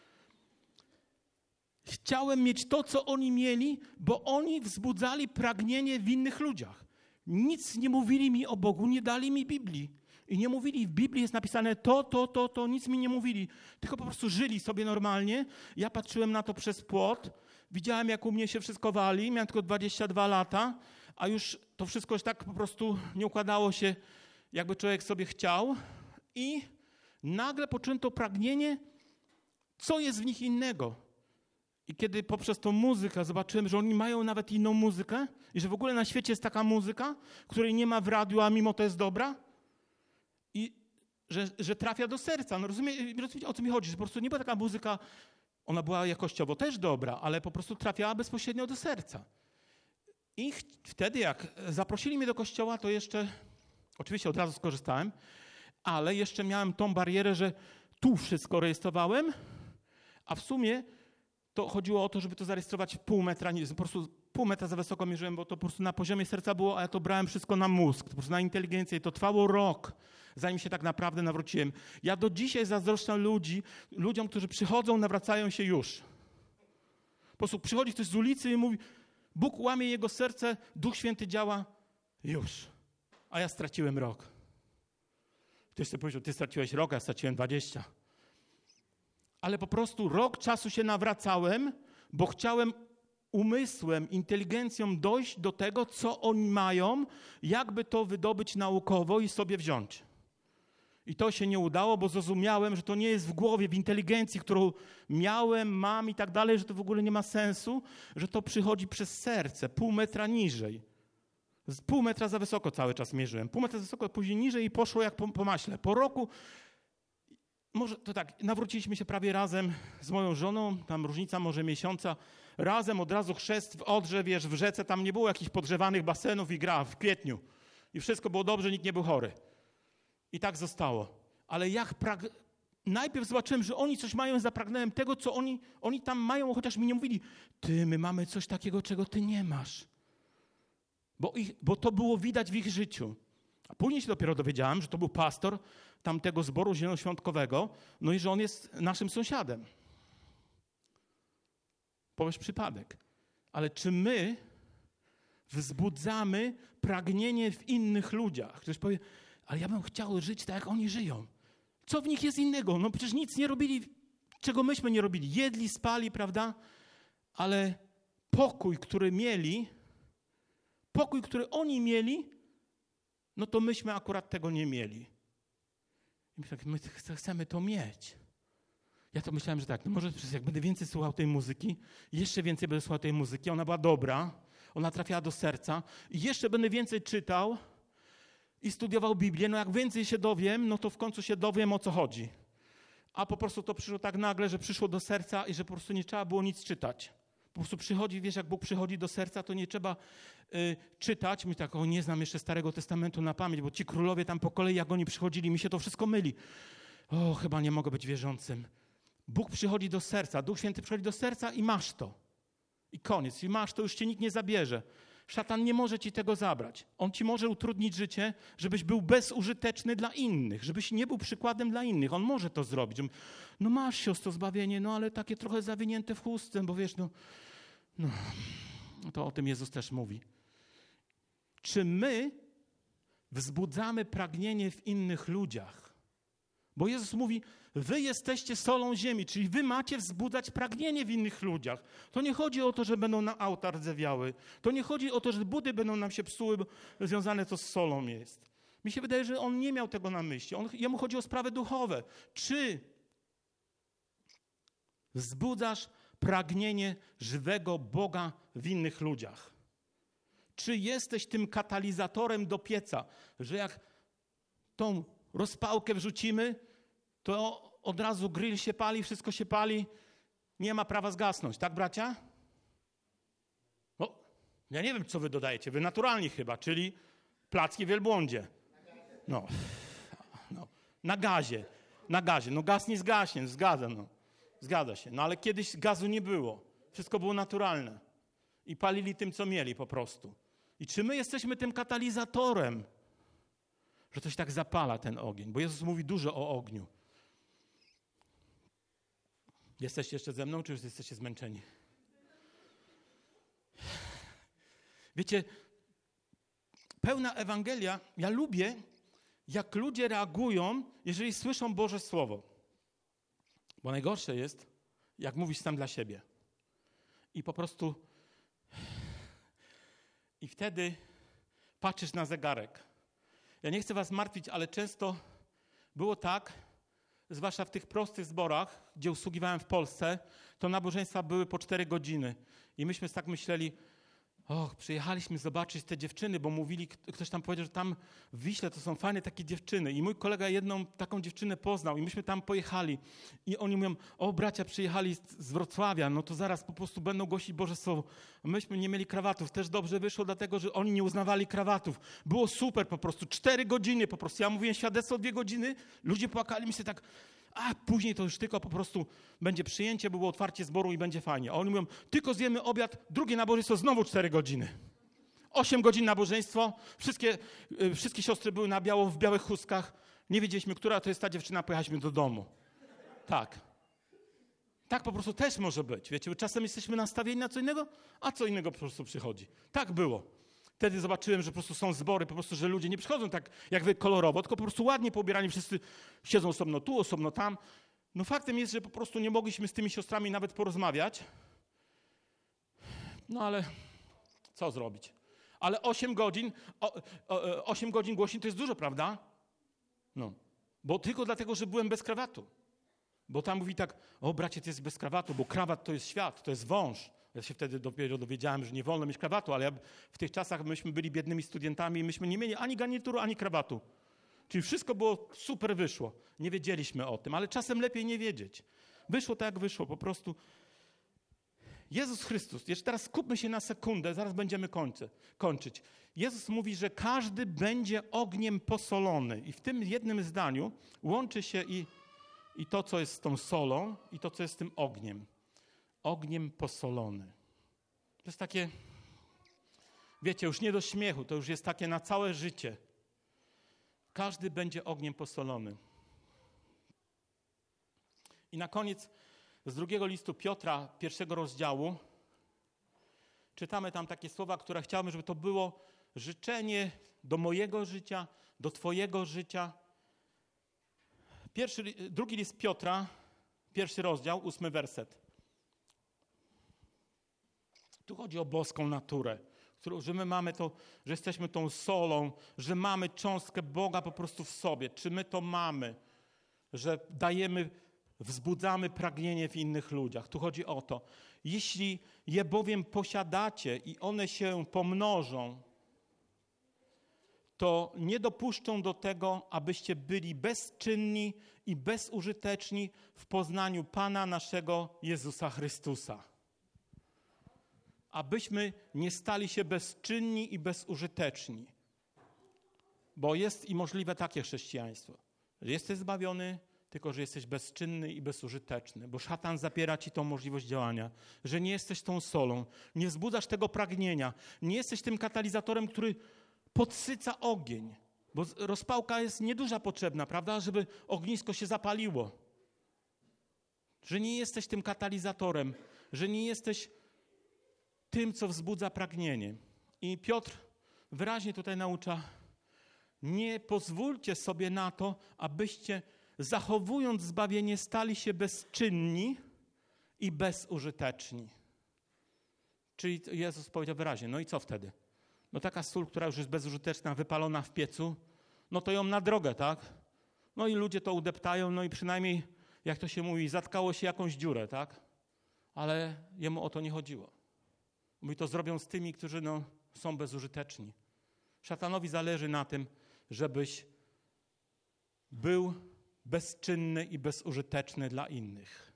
[SPEAKER 1] Chciałem mieć to, co oni mieli, bo oni wzbudzali pragnienie w innych ludziach. Nic nie mówili mi o Bogu, nie dali mi Biblii. I nie mówili, w Biblii jest napisane to, to, to, to, nic mi nie mówili. Tylko po prostu żyli sobie normalnie. Ja patrzyłem na to przez płot. Widziałem, jak u mnie się wszystko wali. Miałem tylko dwadzieścia dwa lata, a już to wszystko już tak po prostu nie układało się, jakby człowiek sobie chciał. I nagle poczułem to pragnienie, co jest w nich innego. I kiedy poprzez tą muzykę zobaczyłem, że oni mają nawet inną muzykę i że w ogóle na świecie jest taka muzyka, której nie ma w radiu, a mimo to jest dobra i że, że trafia do serca. No rozumie, rozumiecie, o co mi chodzi? Że po prostu nie była taka muzyka, ona była jakościowo też dobra, ale po prostu trafiała bezpośrednio do serca. I ch- wtedy jak zaprosili mnie do kościoła, to jeszcze, oczywiście od razu skorzystałem, ale jeszcze miałem tą barierę, że tu wszystko rejestrowałem, a w sumie to chodziło o to, żeby to zarejestrować pół metra, nie, po prostu pół metra za wysoko mierzyłem, bo to po prostu na poziomie serca było, a ja to brałem wszystko na mózg, to po prostu na inteligencję. I to trwało rok, zanim się tak naprawdę nawróciłem. Ja do dzisiaj zazdroszczę ludzi, ludziom, którzy przychodzą, nawracają się już. Po prostu przychodzi ktoś z ulicy i mówi, Bóg łamie jego serce, Duch Święty działa, już. A ja straciłem rok. Ktoś sobie powiedział, ty straciłeś rok, a ja straciłem dwadzieścia. Ale po prostu rok czasu się nawracałem, bo chciałem umysłem, inteligencją dojść do tego, co oni mają, jakby to wydobyć naukowo i sobie wziąć. I to się nie udało, bo zrozumiałem, że to nie jest w głowie, w inteligencji, którą miałem, mam i tak dalej, że to w ogóle nie ma sensu, że to przychodzi przez serce, pół metra niżej. Z pół metra za wysoko cały czas mierzyłem. Pół metra za wysoko, później niżej i poszło jak po, po maśle. Po roku Może to tak, nawróciliśmy się prawie razem z moją żoną, tam różnica może miesiąca, razem od razu chrzest w Odrze, wiesz, w rzece, tam nie było jakichś podgrzewanych basenów i gra w kwietniu. I wszystko było dobrze, nikt nie był chory. I tak zostało. Ale jak prag... najpierw zobaczyłem, że oni coś mają, zapragnąłem tego, co oni, oni tam mają, chociaż mi nie mówili, ty, my mamy coś takiego, czego ty nie masz. Bo, ich, bo to było widać w ich życiu. A później się dopiero dowiedziałem, że to był pastor tamtego zboru zielonoświątkowego, no i że on jest naszym sąsiadem. Powiesz przypadek. Ale czy my wzbudzamy pragnienie w innych ludziach? Ktoś powie, ale ja bym chciał żyć tak, jak oni żyją. Co w nich jest innego? No przecież nic nie robili, czego myśmy nie robili. Jedli, spali, prawda? ale pokój, który mieli, pokój, który oni mieli, no to myśmy akurat tego nie mieli. I my, tak, my chcemy to mieć. Ja to myślałem, że tak, no może jak będę więcej słuchał tej muzyki, jeszcze więcej będę słuchał tej muzyki, ona była dobra, ona trafiała do serca i jeszcze będę więcej czytał i studiował Biblię, no jak więcej się dowiem, no to w końcu się dowiem, o co chodzi. A po prostu to przyszło tak nagle, że przyszło do serca i że po prostu nie trzeba było nic czytać. Po prostu przychodzi, wiesz, jak Bóg przychodzi do serca, to nie trzeba y, czytać. My tak, o nie znam jeszcze Starego Testamentu na pamięć, bo ci królowie tam po kolei, jak oni przychodzili, mi się to wszystko myli. O, chyba nie mogę być wierzącym. Bóg przychodzi do serca, Duch Święty przychodzi do serca i masz to. I koniec. I masz to, już cię nikt nie zabierze. Szatan nie może ci tego zabrać. On ci może utrudnić życie, żebyś był bezużyteczny dla innych, żebyś nie był przykładem dla innych. On może to zrobić. No masz, siostro, zbawienie, no ale takie trochę zawinięte w chustce, bo wiesz, no, no to o tym Jezus też mówi. Czy my wzbudzamy pragnienie w innych ludziach? Bo Jezus mówi, wy jesteście solą ziemi, czyli wy macie wzbudzać pragnienie w innych ludziach. To nie chodzi o to, że będą na auta rdzewiały. To nie chodzi o to, że budy będą nam się psuły, bo związane to z solą jest. Mi się wydaje, że on nie miał tego na myśli. On, jemu chodzi o sprawy duchowe. Czy wzbudzasz pragnienie żywego Boga w innych ludziach? Czy jesteś tym katalizatorem do pieca, że jak tą rozpałkę wrzucimy, to od razu grill się pali, wszystko się pali, nie ma prawa zgasnąć. Tak, bracia? No, ja nie wiem, co wy dodajecie. Wy naturalni chyba, czyli placki w wielbłądzie. No, no. Na gazie. Na gazie. No gaz nie zgaśnie, zgadza, no. Zgadza się. No ale kiedyś gazu nie było. Wszystko było naturalne. I palili tym, co mieli po prostu. I czy my jesteśmy tym katalizatorem, że coś tak zapala ten ogień? Bo Jezus mówi dużo o ogniu. Jesteście jeszcze ze mną, czy już jesteście zmęczeni? Wiecie, pełna Ewangelia, ja lubię, jak ludzie reagują, jeżeli słyszą Boże Słowo. Bo najgorsze jest, jak mówisz sam dla siebie. I po prostu i wtedy patrzysz na zegarek. Ja nie chcę was martwić, ale często było tak, zwłaszcza w tych prostych zborach, gdzie usługiwałem w Polsce, to nabożeństwa były po cztery godziny. I myśmy tak myśleli, och, przyjechaliśmy zobaczyć te dziewczyny, bo mówili, ktoś tam powiedział, że tam w Wiśle to są fajne takie dziewczyny. I mój kolega jedną taką dziewczynę poznał i myśmy tam pojechali. I oni mówią, o bracia przyjechali z Wrocławia, no to zaraz po prostu będą głosić Boże Słowo. Myśmy nie mieli krawatów, też dobrze wyszło, dlatego że oni nie uznawali krawatów. Było super po prostu, cztery godziny po prostu. Ja mówiłem świadectwo dwie godziny, ludzie płakali mi się tak, a później to już tylko po prostu będzie przyjęcie, było otwarcie zboru i będzie fajnie. A oni mówią, tylko zjemy obiad, drugie nabożeństwo, znowu cztery godziny. Osiem godzin nabożeństwo, wszystkie, y, wszystkie siostry były na biało, w białych chustkach. Nie wiedzieliśmy, która to jest ta dziewczyna, pojechaliśmy do domu. Tak. Tak po prostu też może być. Wiecie, czasem jesteśmy nastawieni na co innego, a co innego po prostu przychodzi. Tak było. Wtedy zobaczyłem, że po prostu są zbory, po prostu, że ludzie nie przychodzą tak jak wy kolorowo, tylko po prostu ładnie poubierani, wszyscy siedzą osobno tu, osobno tam. No faktem jest, że po prostu nie mogliśmy z tymi siostrami nawet porozmawiać. No ale co zrobić? Ale osiem godzin, o, o, osiem godzin głośni to jest dużo, prawda? No, bo tylko dlatego, że byłem bez krawatu. Bo tam mówi tak, o bracie, ty jesteś bez krawatu, bo krawat to jest świat, to jest wąż. Ja się wtedy dopiero dowiedziałem, że nie wolno mieć krawatu, ale ja w tych czasach myśmy byli biednymi studentami i myśmy nie mieli ani garnituru, ani krawatu. Czyli wszystko było super wyszło. Nie wiedzieliśmy o tym, ale czasem lepiej nie wiedzieć. Wyszło tak, jak wyszło, po prostu. Jezus Chrystus, jeszcze teraz skupmy się na sekundę, zaraz będziemy kończy, kończyć. Jezus mówi, że każdy będzie ogniem posolony. I w tym jednym zdaniu łączy się i, i to, co jest z tą solą, i to, co jest z tym ogniem. Ogniem posolony. To jest takie, wiecie, już nie do śmiechu, to już jest takie na całe życie. Każdy będzie ogniem posolony. I na koniec z drugiego listu Piotra, pierwszego rozdziału, czytamy tam takie słowa, które chciałbym, żeby to było życzenie do mojego życia, do twojego życia. Pierwszy, drugi list Piotra, pierwszy rozdział, ósmy werset. Tu chodzi o boską naturę, którą, że my mamy to, że jesteśmy tą solą, że mamy cząstkę Boga po prostu w sobie. Czy my to mamy? Że dajemy, wzbudzamy pragnienie w innych ludziach. Tu chodzi o to. Jeśli je bowiem posiadacie i one się pomnożą, to nie dopuszczą do tego, abyście byli bezczynni i bezużyteczni w poznaniu Pana naszego Jezusa Chrystusa. Abyśmy nie stali się bezczynni i bezużyteczni. Bo jest i możliwe takie chrześcijaństwo, że jesteś zbawiony, tylko że jesteś bezczynny i bezużyteczny, bo szatan zapiera ci tą możliwość działania, że nie jesteś tą solą, nie wzbudzasz tego pragnienia, nie jesteś tym katalizatorem, który podsyca ogień, bo rozpałka jest nieduża potrzebna, prawda, żeby ognisko się zapaliło. Że nie jesteś tym katalizatorem, że nie jesteś tym, co wzbudza pragnienie. I Piotr wyraźnie tutaj naucza, nie pozwólcie sobie na to, abyście zachowując zbawienie stali się bezczynni i bezużyteczni. Czyli Jezus powiedział wyraźnie, no i co wtedy? No taka sól, która już jest bezużyteczna, wypalona w piecu, no to ją na drogę, tak? No i ludzie to udeptają, no i przynajmniej, jak to się mówi, zatkało się jakąś dziurę, tak? Ale jemu o to nie chodziło. Mówi, to zrobią z tymi, którzy no, są bezużyteczni. Szatanowi zależy na tym, żebyś był bezczynny i bezużyteczny dla innych.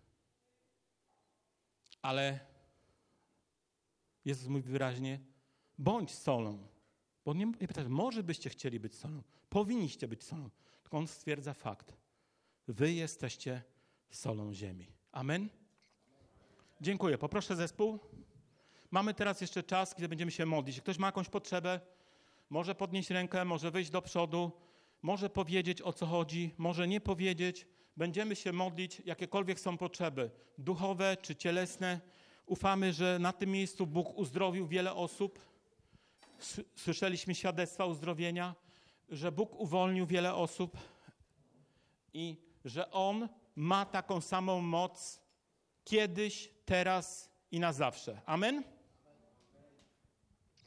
[SPEAKER 1] Ale Jezus mówi wyraźnie, bądź solą. Bo nie, nie pyta, może byście chcieli być solą. Powinniście być solą. Tylko on stwierdza fakt. Wy jesteście solą ziemi. Amen? Dziękuję. Poproszę zespół. Mamy teraz jeszcze czas, kiedy będziemy się modlić. Ktoś ma jakąś potrzebę, może podnieść rękę, może wyjść do przodu, może powiedzieć, o co chodzi, może nie powiedzieć. Będziemy się modlić, jakiekolwiek są potrzeby, duchowe czy cielesne. Ufamy, że na tym miejscu Bóg uzdrowił wiele osób. Słyszeliśmy świadectwa uzdrowienia, że Bóg uwolnił wiele osób i że On ma taką samą moc kiedyś, teraz i na zawsze. Amen?